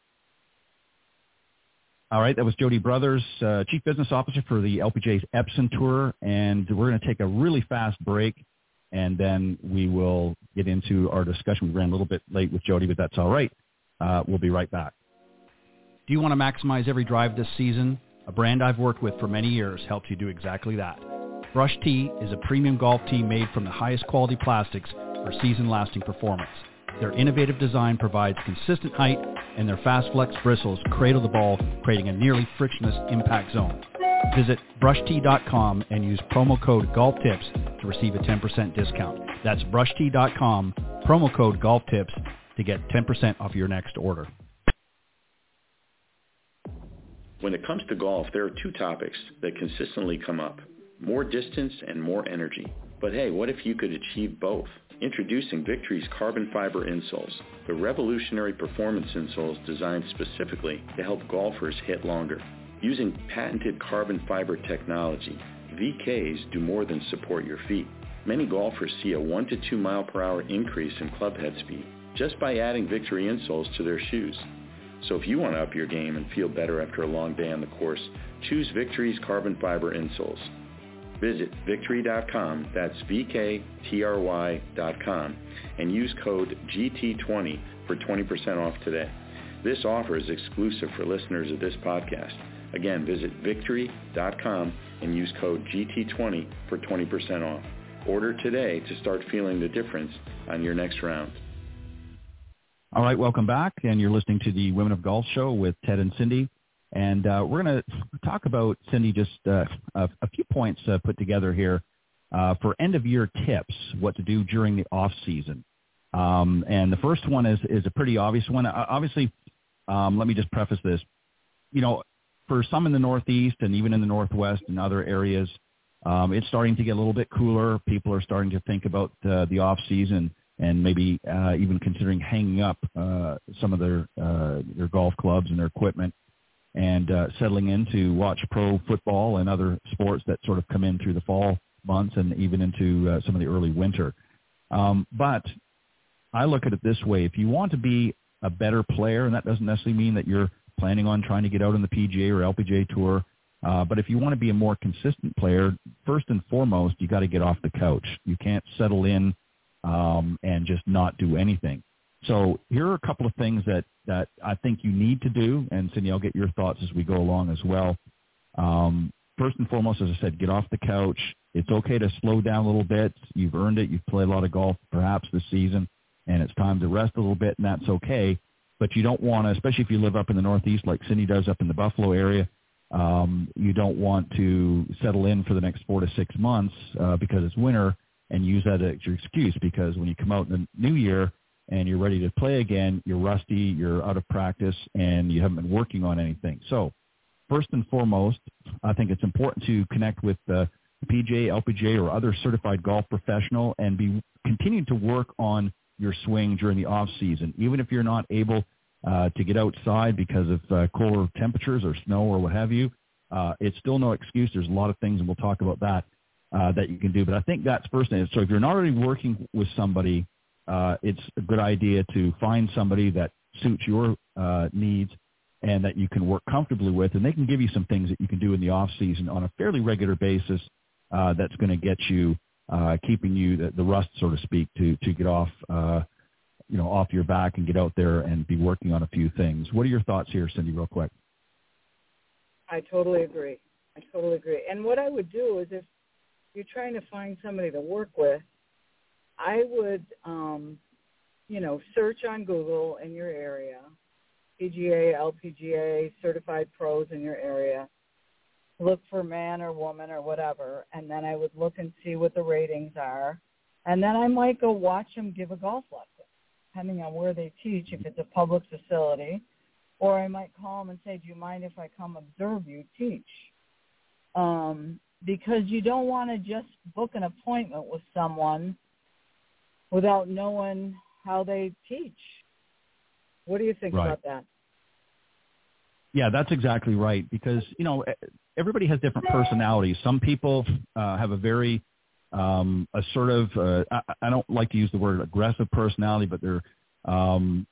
All right, that was Jody Brothers, uh, Chief Business Officer for the L P G A's Epson Tour, and we're going to take a really fast break, and then we will get into our discussion. We ran a little bit late with Jody, but that's all right. Uh, we'll be right back. Do you want to maximize every drive this season? A brand I've worked with for many years helps you do exactly that. Brush Tee is a premium golf tee made from the highest quality plastics for season-lasting performance. Their innovative design provides consistent height, and their fast flex bristles cradle the ball, creating a nearly frictionless impact zone. Visit brush tee dot com and use promo code GolfTips to receive a ten percent discount. That's brush tee dot com, promo code GolfTips to get ten percent off your next order. When it comes to golf, there are two topics that consistently come up: more distance and more energy. But hey, what if you could achieve both? Introducing Victory's carbon fiber insoles, the revolutionary performance insoles designed specifically to help golfers hit longer. Using patented carbon fiber technology, V Ks do more than support your feet. Many golfers see a one to two mile per hour increase in club head speed just by adding Victory insoles to their shoes. So if you want to up your game and feel better after a long day on the course, choose Victory's carbon fiber insoles. Visit victory dot com, that's V K T R Y dot com, and use code G T twenty for twenty percent off today. This offer is exclusive for listeners of this podcast. Again, visit victory dot com and use code G T twenty for twenty percent off. Order today to start feeling the difference on your next round. All right, welcome back, and you're listening to the Women of Golf Show with Ted and Cindy. And uh, we're going to talk about, Cindy, just uh, a, a few points uh, put together here uh, for end-of-year tips, what to do during the off-season. Um, and the first one is, is a pretty obvious one. Uh, obviously, um, let me just preface this. You know, for some in the Northeast and even in the Northwest and other areas, um, it's starting to get a little bit cooler. People are starting to think about uh, the off-season and maybe uh, even considering hanging up uh, some of their, uh, their golf clubs and their equipment, and uh, settling in to watch pro football and other sports that sort of come in through the fall months and even into uh, some of the early winter. Um, but I look at it this way. If you want to be a better player, and that doesn't necessarily mean that you're planning on trying to get out on the P G A or L P G A Tour, uh, but if you want to be a more consistent player, first and foremost, you got to get off the couch. You can't settle in um, and just not do anything. So here are a couple of things that, that I think you need to do, and Cindy, I'll get your thoughts as we go along as well. Um, first and foremost, as I said, get off the couch. It's okay to slow down a little bit. You've earned it. You've played a lot of golf perhaps this season, and it's time to rest a little bit, and that's okay. But you don't want to, especially if you live up in the Northeast like Cindy does up in the Buffalo area, um, you don't want to settle in for the next four to six months uh, because it's winter and use that as your excuse, because when you come out in the new year, and you're ready to play again, you're rusty, you're out of practice, and you haven't been working on anything. So first and foremost, I think it's important to connect with the P G A, L P G A, or other certified golf professional and be continuing to work on your swing during the off-season. Even if you're not able uh, to get outside because of uh, colder temperatures or snow or what have you, uh, it's still no excuse. There's a lot of things, and we'll talk about that, uh, that you can do. But I think that's first thing. So if you're not already working with somebody, Uh, it's a good idea to find somebody that suits your uh, needs and that you can work comfortably with, and they can give you some things that you can do in the off season on a fairly regular basis uh, that's going to get you, uh, keeping you the, the rust, so to speak, to to get off, uh, you know, off your back and get out there and be working on a few things. What are your thoughts here, Cindy, real quick? I totally agree. I totally agree. And what I would do is if you're trying to find somebody to work with, I would, um, you know, search on Google in your area, P G A, L P G A, certified pros in your area. look for man or woman or whatever, and then I would look and see what the ratings are, and then I might go watch them give a golf lesson, depending on where they teach, if it's a public facility, or I might call them and say, do you mind if I come observe you teach? Um, because you don't want to just book an appointment with someone without knowing how they teach. What do you think right. about that? Yeah, that's exactly right, because, you know, everybody has different personalities. Some people uh, have a very um, assertive, uh, I, I don't like to use the word aggressive personality, but they're, um,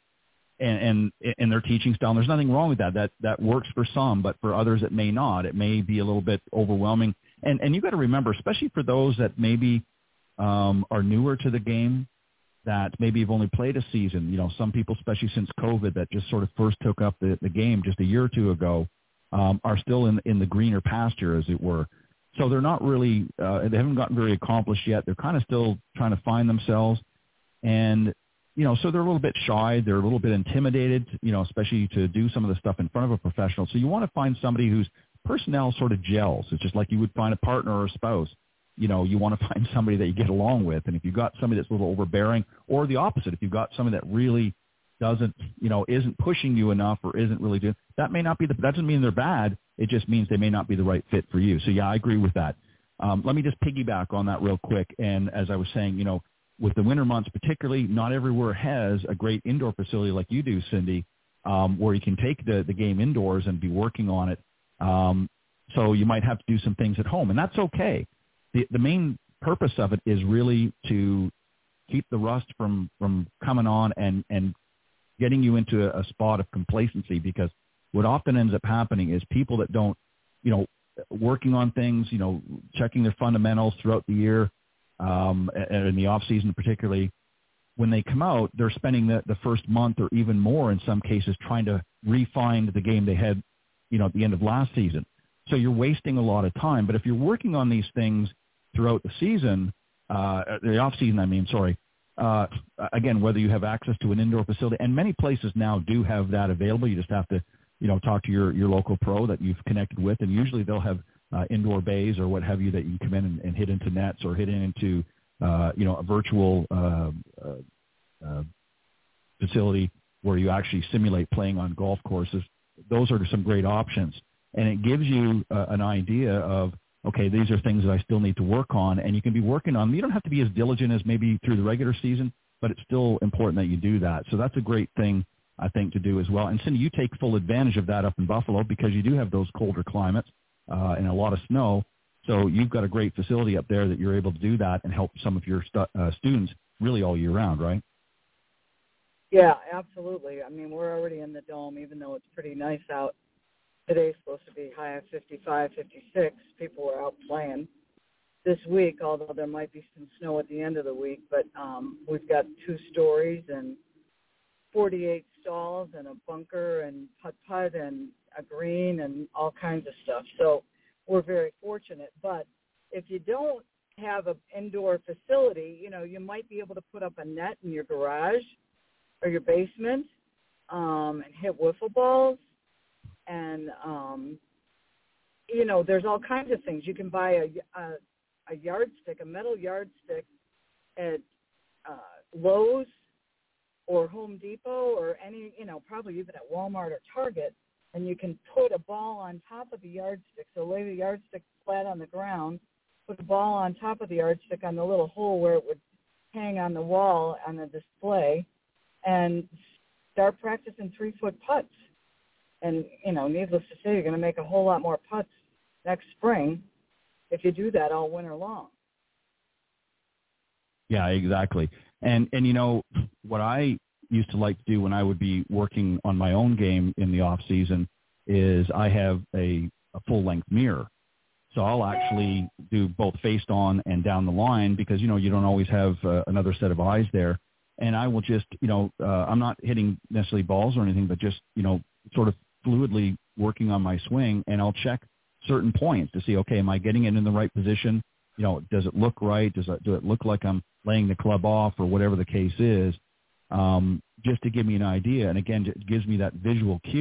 and, and in their teaching style, and there's nothing wrong with that. That that works for some, but for others it may not. It may be a little bit overwhelming. And, and you've got to remember, especially for those that maybe um, are newer to the game, that maybe have only played a season. You know, some people, especially since COVID, that just sort of first took up the, the game just a year or two ago, um, are still in in the greener pasture, as it were. So they're not really, uh, they haven't gotten very accomplished yet. They're kind of still trying to find themselves. And, you know, so they're a little bit shy. They're a little bit intimidated, you know, especially to do some of the stuff in front of a professional. So you want to find somebody whose personnel sort of gels. It's just like you would find a partner or a spouse. You know, you want to find somebody that you get along with. And if you've got somebody that's a little overbearing, or the opposite, if you've got somebody that really doesn't, you know, isn't pushing you enough or isn't really doing, that may not be the, that doesn't mean they're bad. It just means they may not be the right fit for you. So yeah, I agree with that. Um, let me just piggyback on that real quick. And as I was saying, you know, with the winter months particularly, not everywhere has a great indoor facility like you do, Cindy, um, where you can take the, the game indoors and be working on it. Um, so you might have to do some things at home, and that's okay. The, the main purpose of it is really to keep the rust from, from coming on and, and getting you into a, a spot of complacency, because what often ends up happening is people that don't, you know, working on things, you know, checking their fundamentals throughout the year, um, and in the off season particularly, when they come out, they're spending the, the first month or even more in some cases trying to refine the game they had, you know, at the end of last season. So you're wasting a lot of time. But if you're working on these things throughout the season, uh, the off season, I mean, sorry, uh, again, whether you have access to an indoor facility, and many places now do have that available. You just have to, you know, talk to your, your local pro that you've connected with, and usually they'll have uh, indoor bays or what have you that you can come in and, and hit into nets or hit into, uh, you know, a virtual uh, uh, uh, facility where you actually simulate playing on golf courses. Those are some great options. And it gives you uh, an idea of, okay, these are things that I still need to work on, and you can be working on them. You don't have to be as diligent as maybe through the regular season, but it's still important that you do that. So that's a great thing, I think, to do as well. And Cindy, you take full advantage of that up in Buffalo because you do have those colder climates uh, and a lot of snow. So you've got a great facility up there that you're able to do that and help some of your stu- uh, students really all year round, right? Yeah, absolutely. I mean, we're already in the dome, even though it's pretty nice out. Today's supposed to be high of fifty-five, fifty-six. People are out playing this week, although there might be some snow at the end of the week. But um, we've got two stories and forty-eight stalls and a bunker and putt-putt and a green and all kinds of stuff. So we're very fortunate. But if you don't have an indoor facility, you know, you might be able to put up a net in your garage or your basement um, and hit wiffle balls. And, um, you know, there's all kinds of things. You can buy a, a, a yardstick, a metal yardstick at uh, Lowe's or Home Depot or any, you know, probably even at Walmart or Target, and you can put a ball on top of the yardstick. So lay the yardstick flat on the ground, put a ball on top of the yardstick on the little hole where it would hang on the wall on the display, and start practicing three-foot putts. And, you know, needless to say, you're going to make a whole lot more putts next spring if you do that all winter long. Yeah, exactly. And, and you know, what I used to like to do when I would be working on my own game in the off season is I have a, a full-length mirror. So I'll actually do both face on and down the line because, you know, you don't always have uh, another set of eyes there. And I will just, you know, uh, I'm not hitting necessarily balls or anything, but just, you know, sort of fluidly working on my swing, and I'll check certain points to see, okay, am I getting it in the right position? You know, does it look right? Does it, do it look like I'm laying the club off or whatever the case is, um, just to give me an idea. And again, it gives me that visual cue.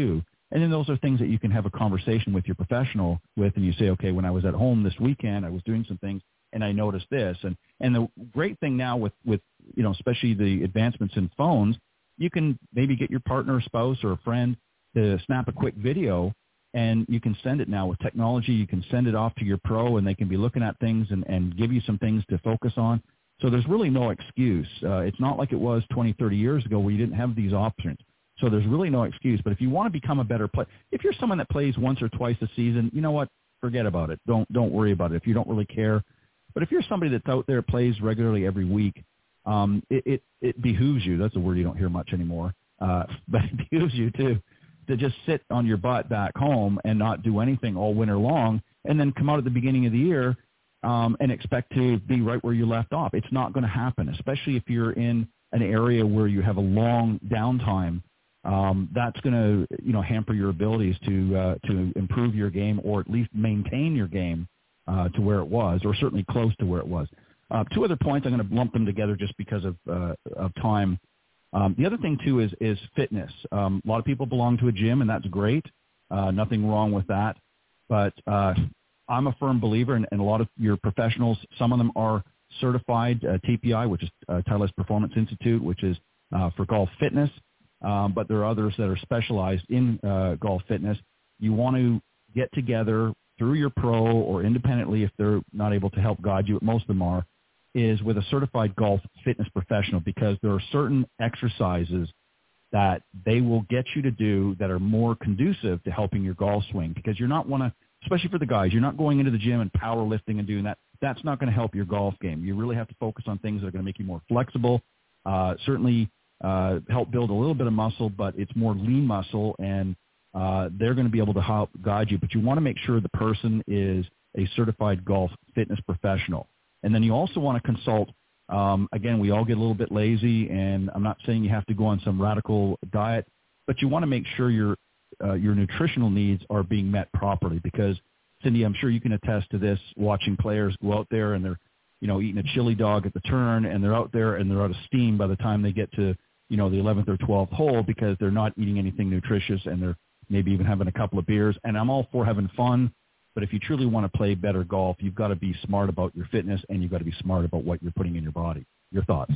And then those are things that you can have a conversation with your professional with, and you say, okay, when I was at home this weekend, I was doing some things, and I noticed this. And and the great thing now with, with you know, especially the advancements in phones, you can maybe get your partner or spouse or a friend to snap a quick video, and you can send it now with technology. You can send it off to your pro, and they can be looking at things and, and give you some things to focus on. So there's really no excuse. Uh, it's not like it was twenty, thirty years ago where you didn't have these options. So there's really no excuse. But if you want to become a better player, if you're someone that plays once or twice a season, you know what? Forget about it. Don't don't worry about it if you don't really care. But if you're somebody that's out there, plays regularly every week, um, it, it, it behooves you. That's a word you don't hear much anymore. Uh, but it behooves you to, to just sit on your butt back home and not do anything all winter long, and then come out at the beginning of the year um, and expect to be right where you left off. It's not going to happen, especially if you're in an area where you have a long downtime. Um, that's going to, you know, hamper your abilities to uh, to improve your game, or at least maintain your game uh, to where it was, or certainly close to where it was. Uh, two other points, I'm going to lump them together just because of uh, of time. Um, the other thing too is is fitness. Um, a lot of people belong to a gym, and that's great. Uh, nothing wrong with that. But uh, I'm a firm believer, and, and a lot of your professionals, some of them are certified uh, T P I, which is uh, Titleist Performance Institute, which is uh, for golf fitness. Um, but there are others that are specialized in uh, golf fitness. You want to get together through your pro or independently if they're not able to help guide you, most of them are, is with a certified golf fitness professional, because there are certain exercises that they will get you to do that are more conducive to helping your golf swing, because you're not want to, especially for the guys, you're not going into the gym and powerlifting and doing that. That's not going to help your golf game. You really have to focus on things that are going to make you more flexible, uh, certainly uh, help build a little bit of muscle, but it's more lean muscle, and uh, they're going to be able to help guide you. But you want to make sure the person is a certified golf fitness professional. And then you also want to consult, um, again, we all get a little bit lazy, and I'm not saying you have to go on some radical diet, but you want to make sure your uh, your nutritional needs are being met properly, because, Cindy, I'm sure you can attest to this, watching players go out there and they're, you know, eating a chili dog at the turn, and they're out there and they're out of steam by the time they get to, you know, the eleventh or twelfth hole, because they're not eating anything nutritious, and they're maybe even having a couple of beers. And I'm all for having fun, but if you truly want to play better golf, you've got to be smart about your fitness, and you've got to be smart about what you're putting in your body. Your thoughts?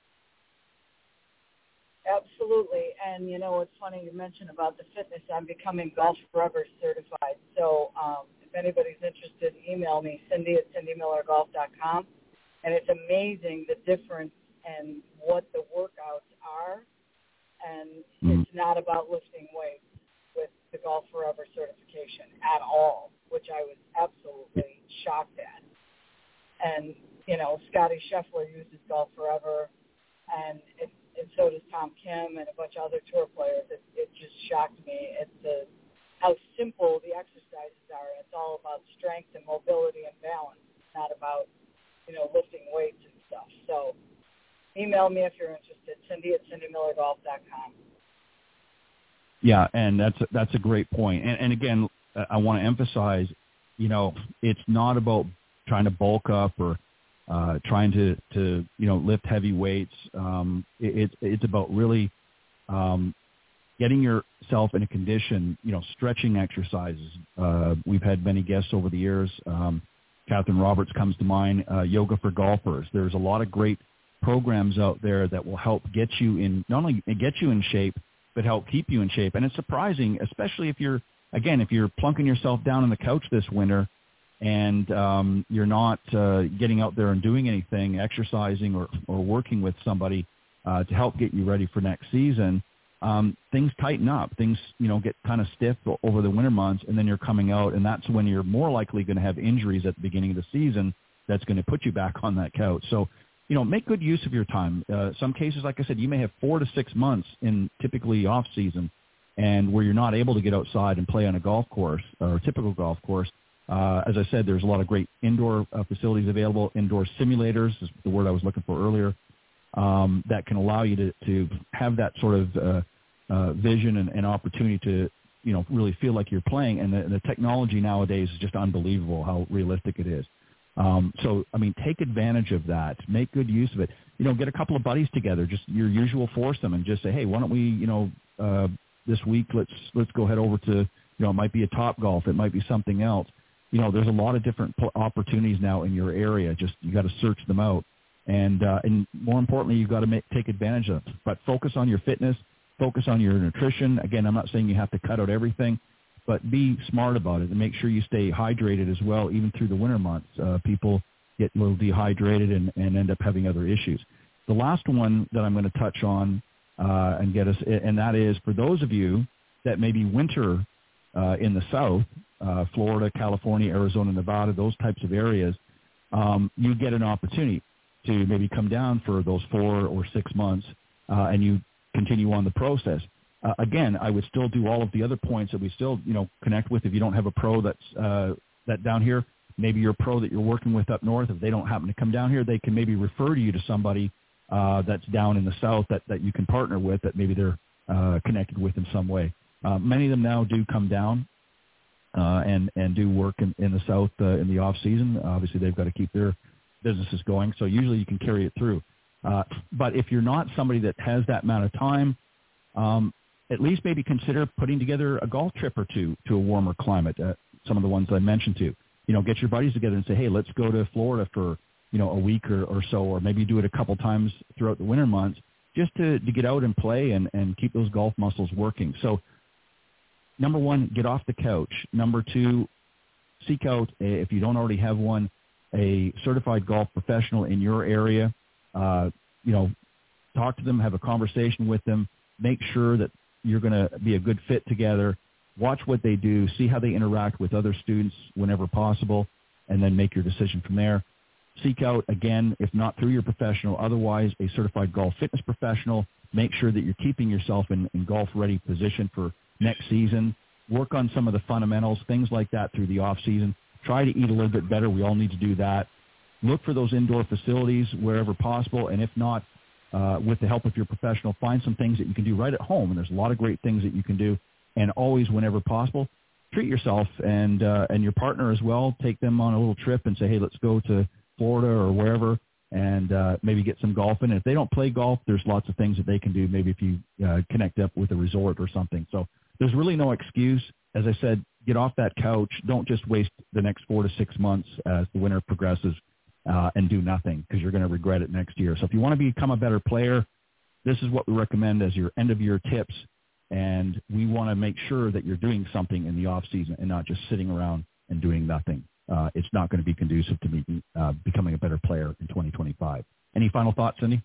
Absolutely. And, you know, it's funny you mentioned about the fitness. I'm becoming Golf Forever certified. So um, if anybody's interested, email me, Cindy at cindy miller golf dot com. And it's amazing the difference in what the workouts are. And mm-hmm. It's not about lifting weights with the Golf Forever certification at all, which I was absolutely shocked at. And, you know, Scotty Scheffler uses Golf Forever, and it, and so does Tom Kim and a bunch of other tour players. It, it just shocked me at the how simple the exercises are. It's all about strength and mobility and balance, not about, you know, lifting weights and stuff. So email me if you're interested, Cindy at cindy miller golf dot com. Yeah, and that's a, that's a great point. And, and again, I want to emphasize, you know, it's not about trying to bulk up or uh, trying to, to, you know, lift heavy weights. Um, it, it's it's about really um, getting yourself in a condition, you know, stretching exercises. Uh, we've had many guests over the years. Um, Catherine Roberts comes to mind, uh, Yoga for Golfers. There's a lot of great programs out there that will help get you in, not only get you in shape, but help keep you in shape. And it's surprising, especially if you're, again, if you're plunking yourself down on the couch this winter and um, you're not uh, getting out there and doing anything, exercising or, or working with somebody uh, to help get you ready for next season, um, things tighten up. Things, you know, get kind of stiff over the winter months, and then you're coming out, and that's when you're more likely going to have injuries at the beginning of the season that's going to put you back on that couch. So, you know, make good use of your time. Uh, some cases, like I said, you may have four to six months in typically off season, and where you're not able to get outside and play on a golf course or a typical golf course. Uh, as I said, there's a lot of great indoor uh, facilities available, indoor simulators is the word I was looking for earlier, um, that can allow you to, to have that sort of uh, uh, vision and, and opportunity to, you know, really feel like you're playing. And the, the technology nowadays is just unbelievable how realistic it is. Um, so, I mean, take advantage of that. Make good use of it. You know, get a couple of buddies together, just your usual foursome, and just say, hey, why don't we, you know, uh, this week, let's let's go head over to, you know, it might be a Top Golf, it might be something else. You know, there's a lot of different opportunities now in your area. Just you got to search them out, and uh, and more importantly, you've got to make, take advantage of them. But focus on your fitness, focus on your nutrition. Again, I'm not saying you have to cut out everything, but be smart about it and make sure you stay hydrated as well, even through the winter months. Uh, people get a little dehydrated and, and end up having other issues. The last one that I'm going to touch on uh, and get us, and that is for those of you that maybe winter uh, in the South, uh, Florida, California, Arizona, Nevada, those types of areas, um, you get an opportunity to maybe come down for those four or six months uh, and you continue on the process. Uh, again, I would still do all of the other points that we still, you know, connect with. If you don't have a pro that's uh, that down here, maybe your pro that you're working with up north, if they don't happen to come down here, they can maybe refer to you to somebody uh, that's down in the South that, that you can partner with, that maybe they're uh, connected with in some way. Uh, many of them now do come down uh, and, and do work in, in the South uh, in the off season. Obviously, they've got to keep their businesses going, so usually you can carry it through. Uh, but if you're not somebody that has that amount of time, um, at least maybe consider putting together a golf trip or two to a warmer climate. Uh, some of the ones I mentioned to, you know, get your buddies together and say, hey, let's go to Florida for, you know, a week or, or so, or maybe do it a couple times throughout the winter months just to, to get out and play and, and keep those golf muscles working. So number one, get off the couch. Number two, seek out, a, if you don't already have one, a certified golf professional in your area. Uh, you know, talk to them, have a conversation with them, make sure that you're going to be a good fit together, watch what they do, see how they interact with other students whenever possible, and then make your decision from there. Seek out, again, if not through your professional, otherwise a certified golf fitness professional. Make sure that you're keeping yourself in, in golf-ready position for next season. Work on some of the fundamentals, things like that through the off-season. Try to eat a little bit better. We all need to do that. Look for those indoor facilities wherever possible, and if not, uh, with the help of your professional, find some things that you can do right at home, and there's a lot of great things that you can do, and always, whenever possible, treat yourself and uh, and your partner as well. Take them on a little trip and say, hey, let's go to Florida or wherever and uh, maybe get some golf in. And if they don't play golf, there's lots of things that they can do, maybe if you uh, connect up with a resort or something. So there's really no excuse. As I said, get off that couch. Don't just waste the next four to six months as the winter progresses uh, and do nothing, because you're going to regret it next year. So if you want to become a better player, this is what we recommend as your end-of-year tips. And we want to make sure that you're doing something in the off-season and not just sitting around and doing nothing. Uh, it's not going to be conducive to me uh, becoming a better player in twenty twenty-five. Any final thoughts, Cindy?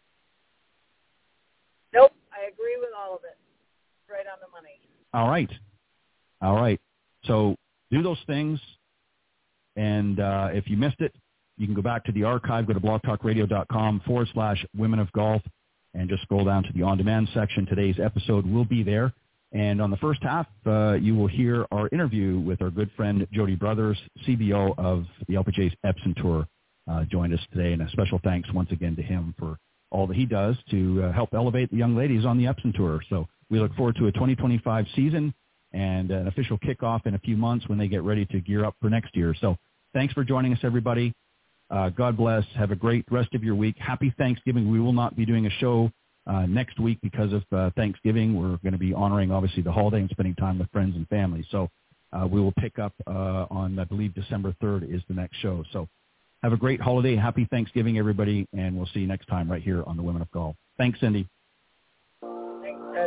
Nope, I agree with all of it. Right on the money. All right. All right. So do those things, and uh, if you missed it, you can go back to the archive, go to blogtalkradio.com forward slash women of golf, and just scroll down to the on-demand section. Today's episode will be there. And on the first half, uh, you will hear our interview with our good friend Jody Brothers, C B O of the L P G A's Epson Tour, uh, joined us today. And a special thanks once again to him for all that he does to uh, help elevate the young ladies on the Epson Tour. So we look forward to a twenty twenty-five season and an official kickoff in a few months when they get ready to gear up for next year. So thanks for joining us, everybody. Uh, God bless. Have a great rest of your week. Happy Thanksgiving. We will not be doing a show uh, next week because of uh, Thanksgiving. We're going to be honoring, obviously, the holiday and spending time with friends and family. So uh, we will pick up uh, on, I believe, December third is the next show. So have a great holiday. Happy Thanksgiving, everybody, and we'll see you next time right here on the Women of Golf. Thanks, Cindy. Thanks, Ed.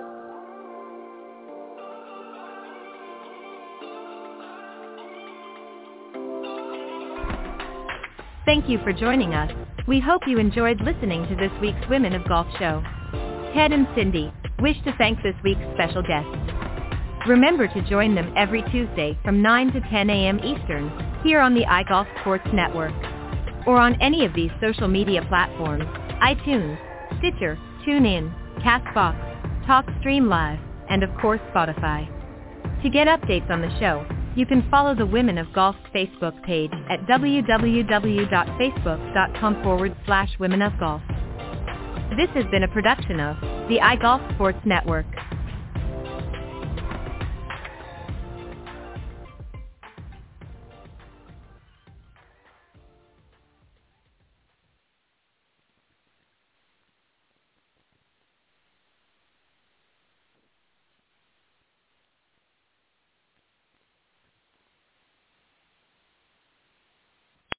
Thank you for joining us. We hope you enjoyed listening to this week's Women of Golf show. Ted and Cindy wish to thank this week's special guests. Remember to join them every Tuesday from nine to ten a.m. Eastern here on the iGolf Sports Network or on any of these social media platforms, iTunes, Stitcher, TuneIn, CastBox, TalkStream Live, and of course Spotify. To get updates on the show, you can follow the Women of Golf's Facebook page at www.facebook.com forward slash Women of Golf. This has been a production of the iGolf Sports Network.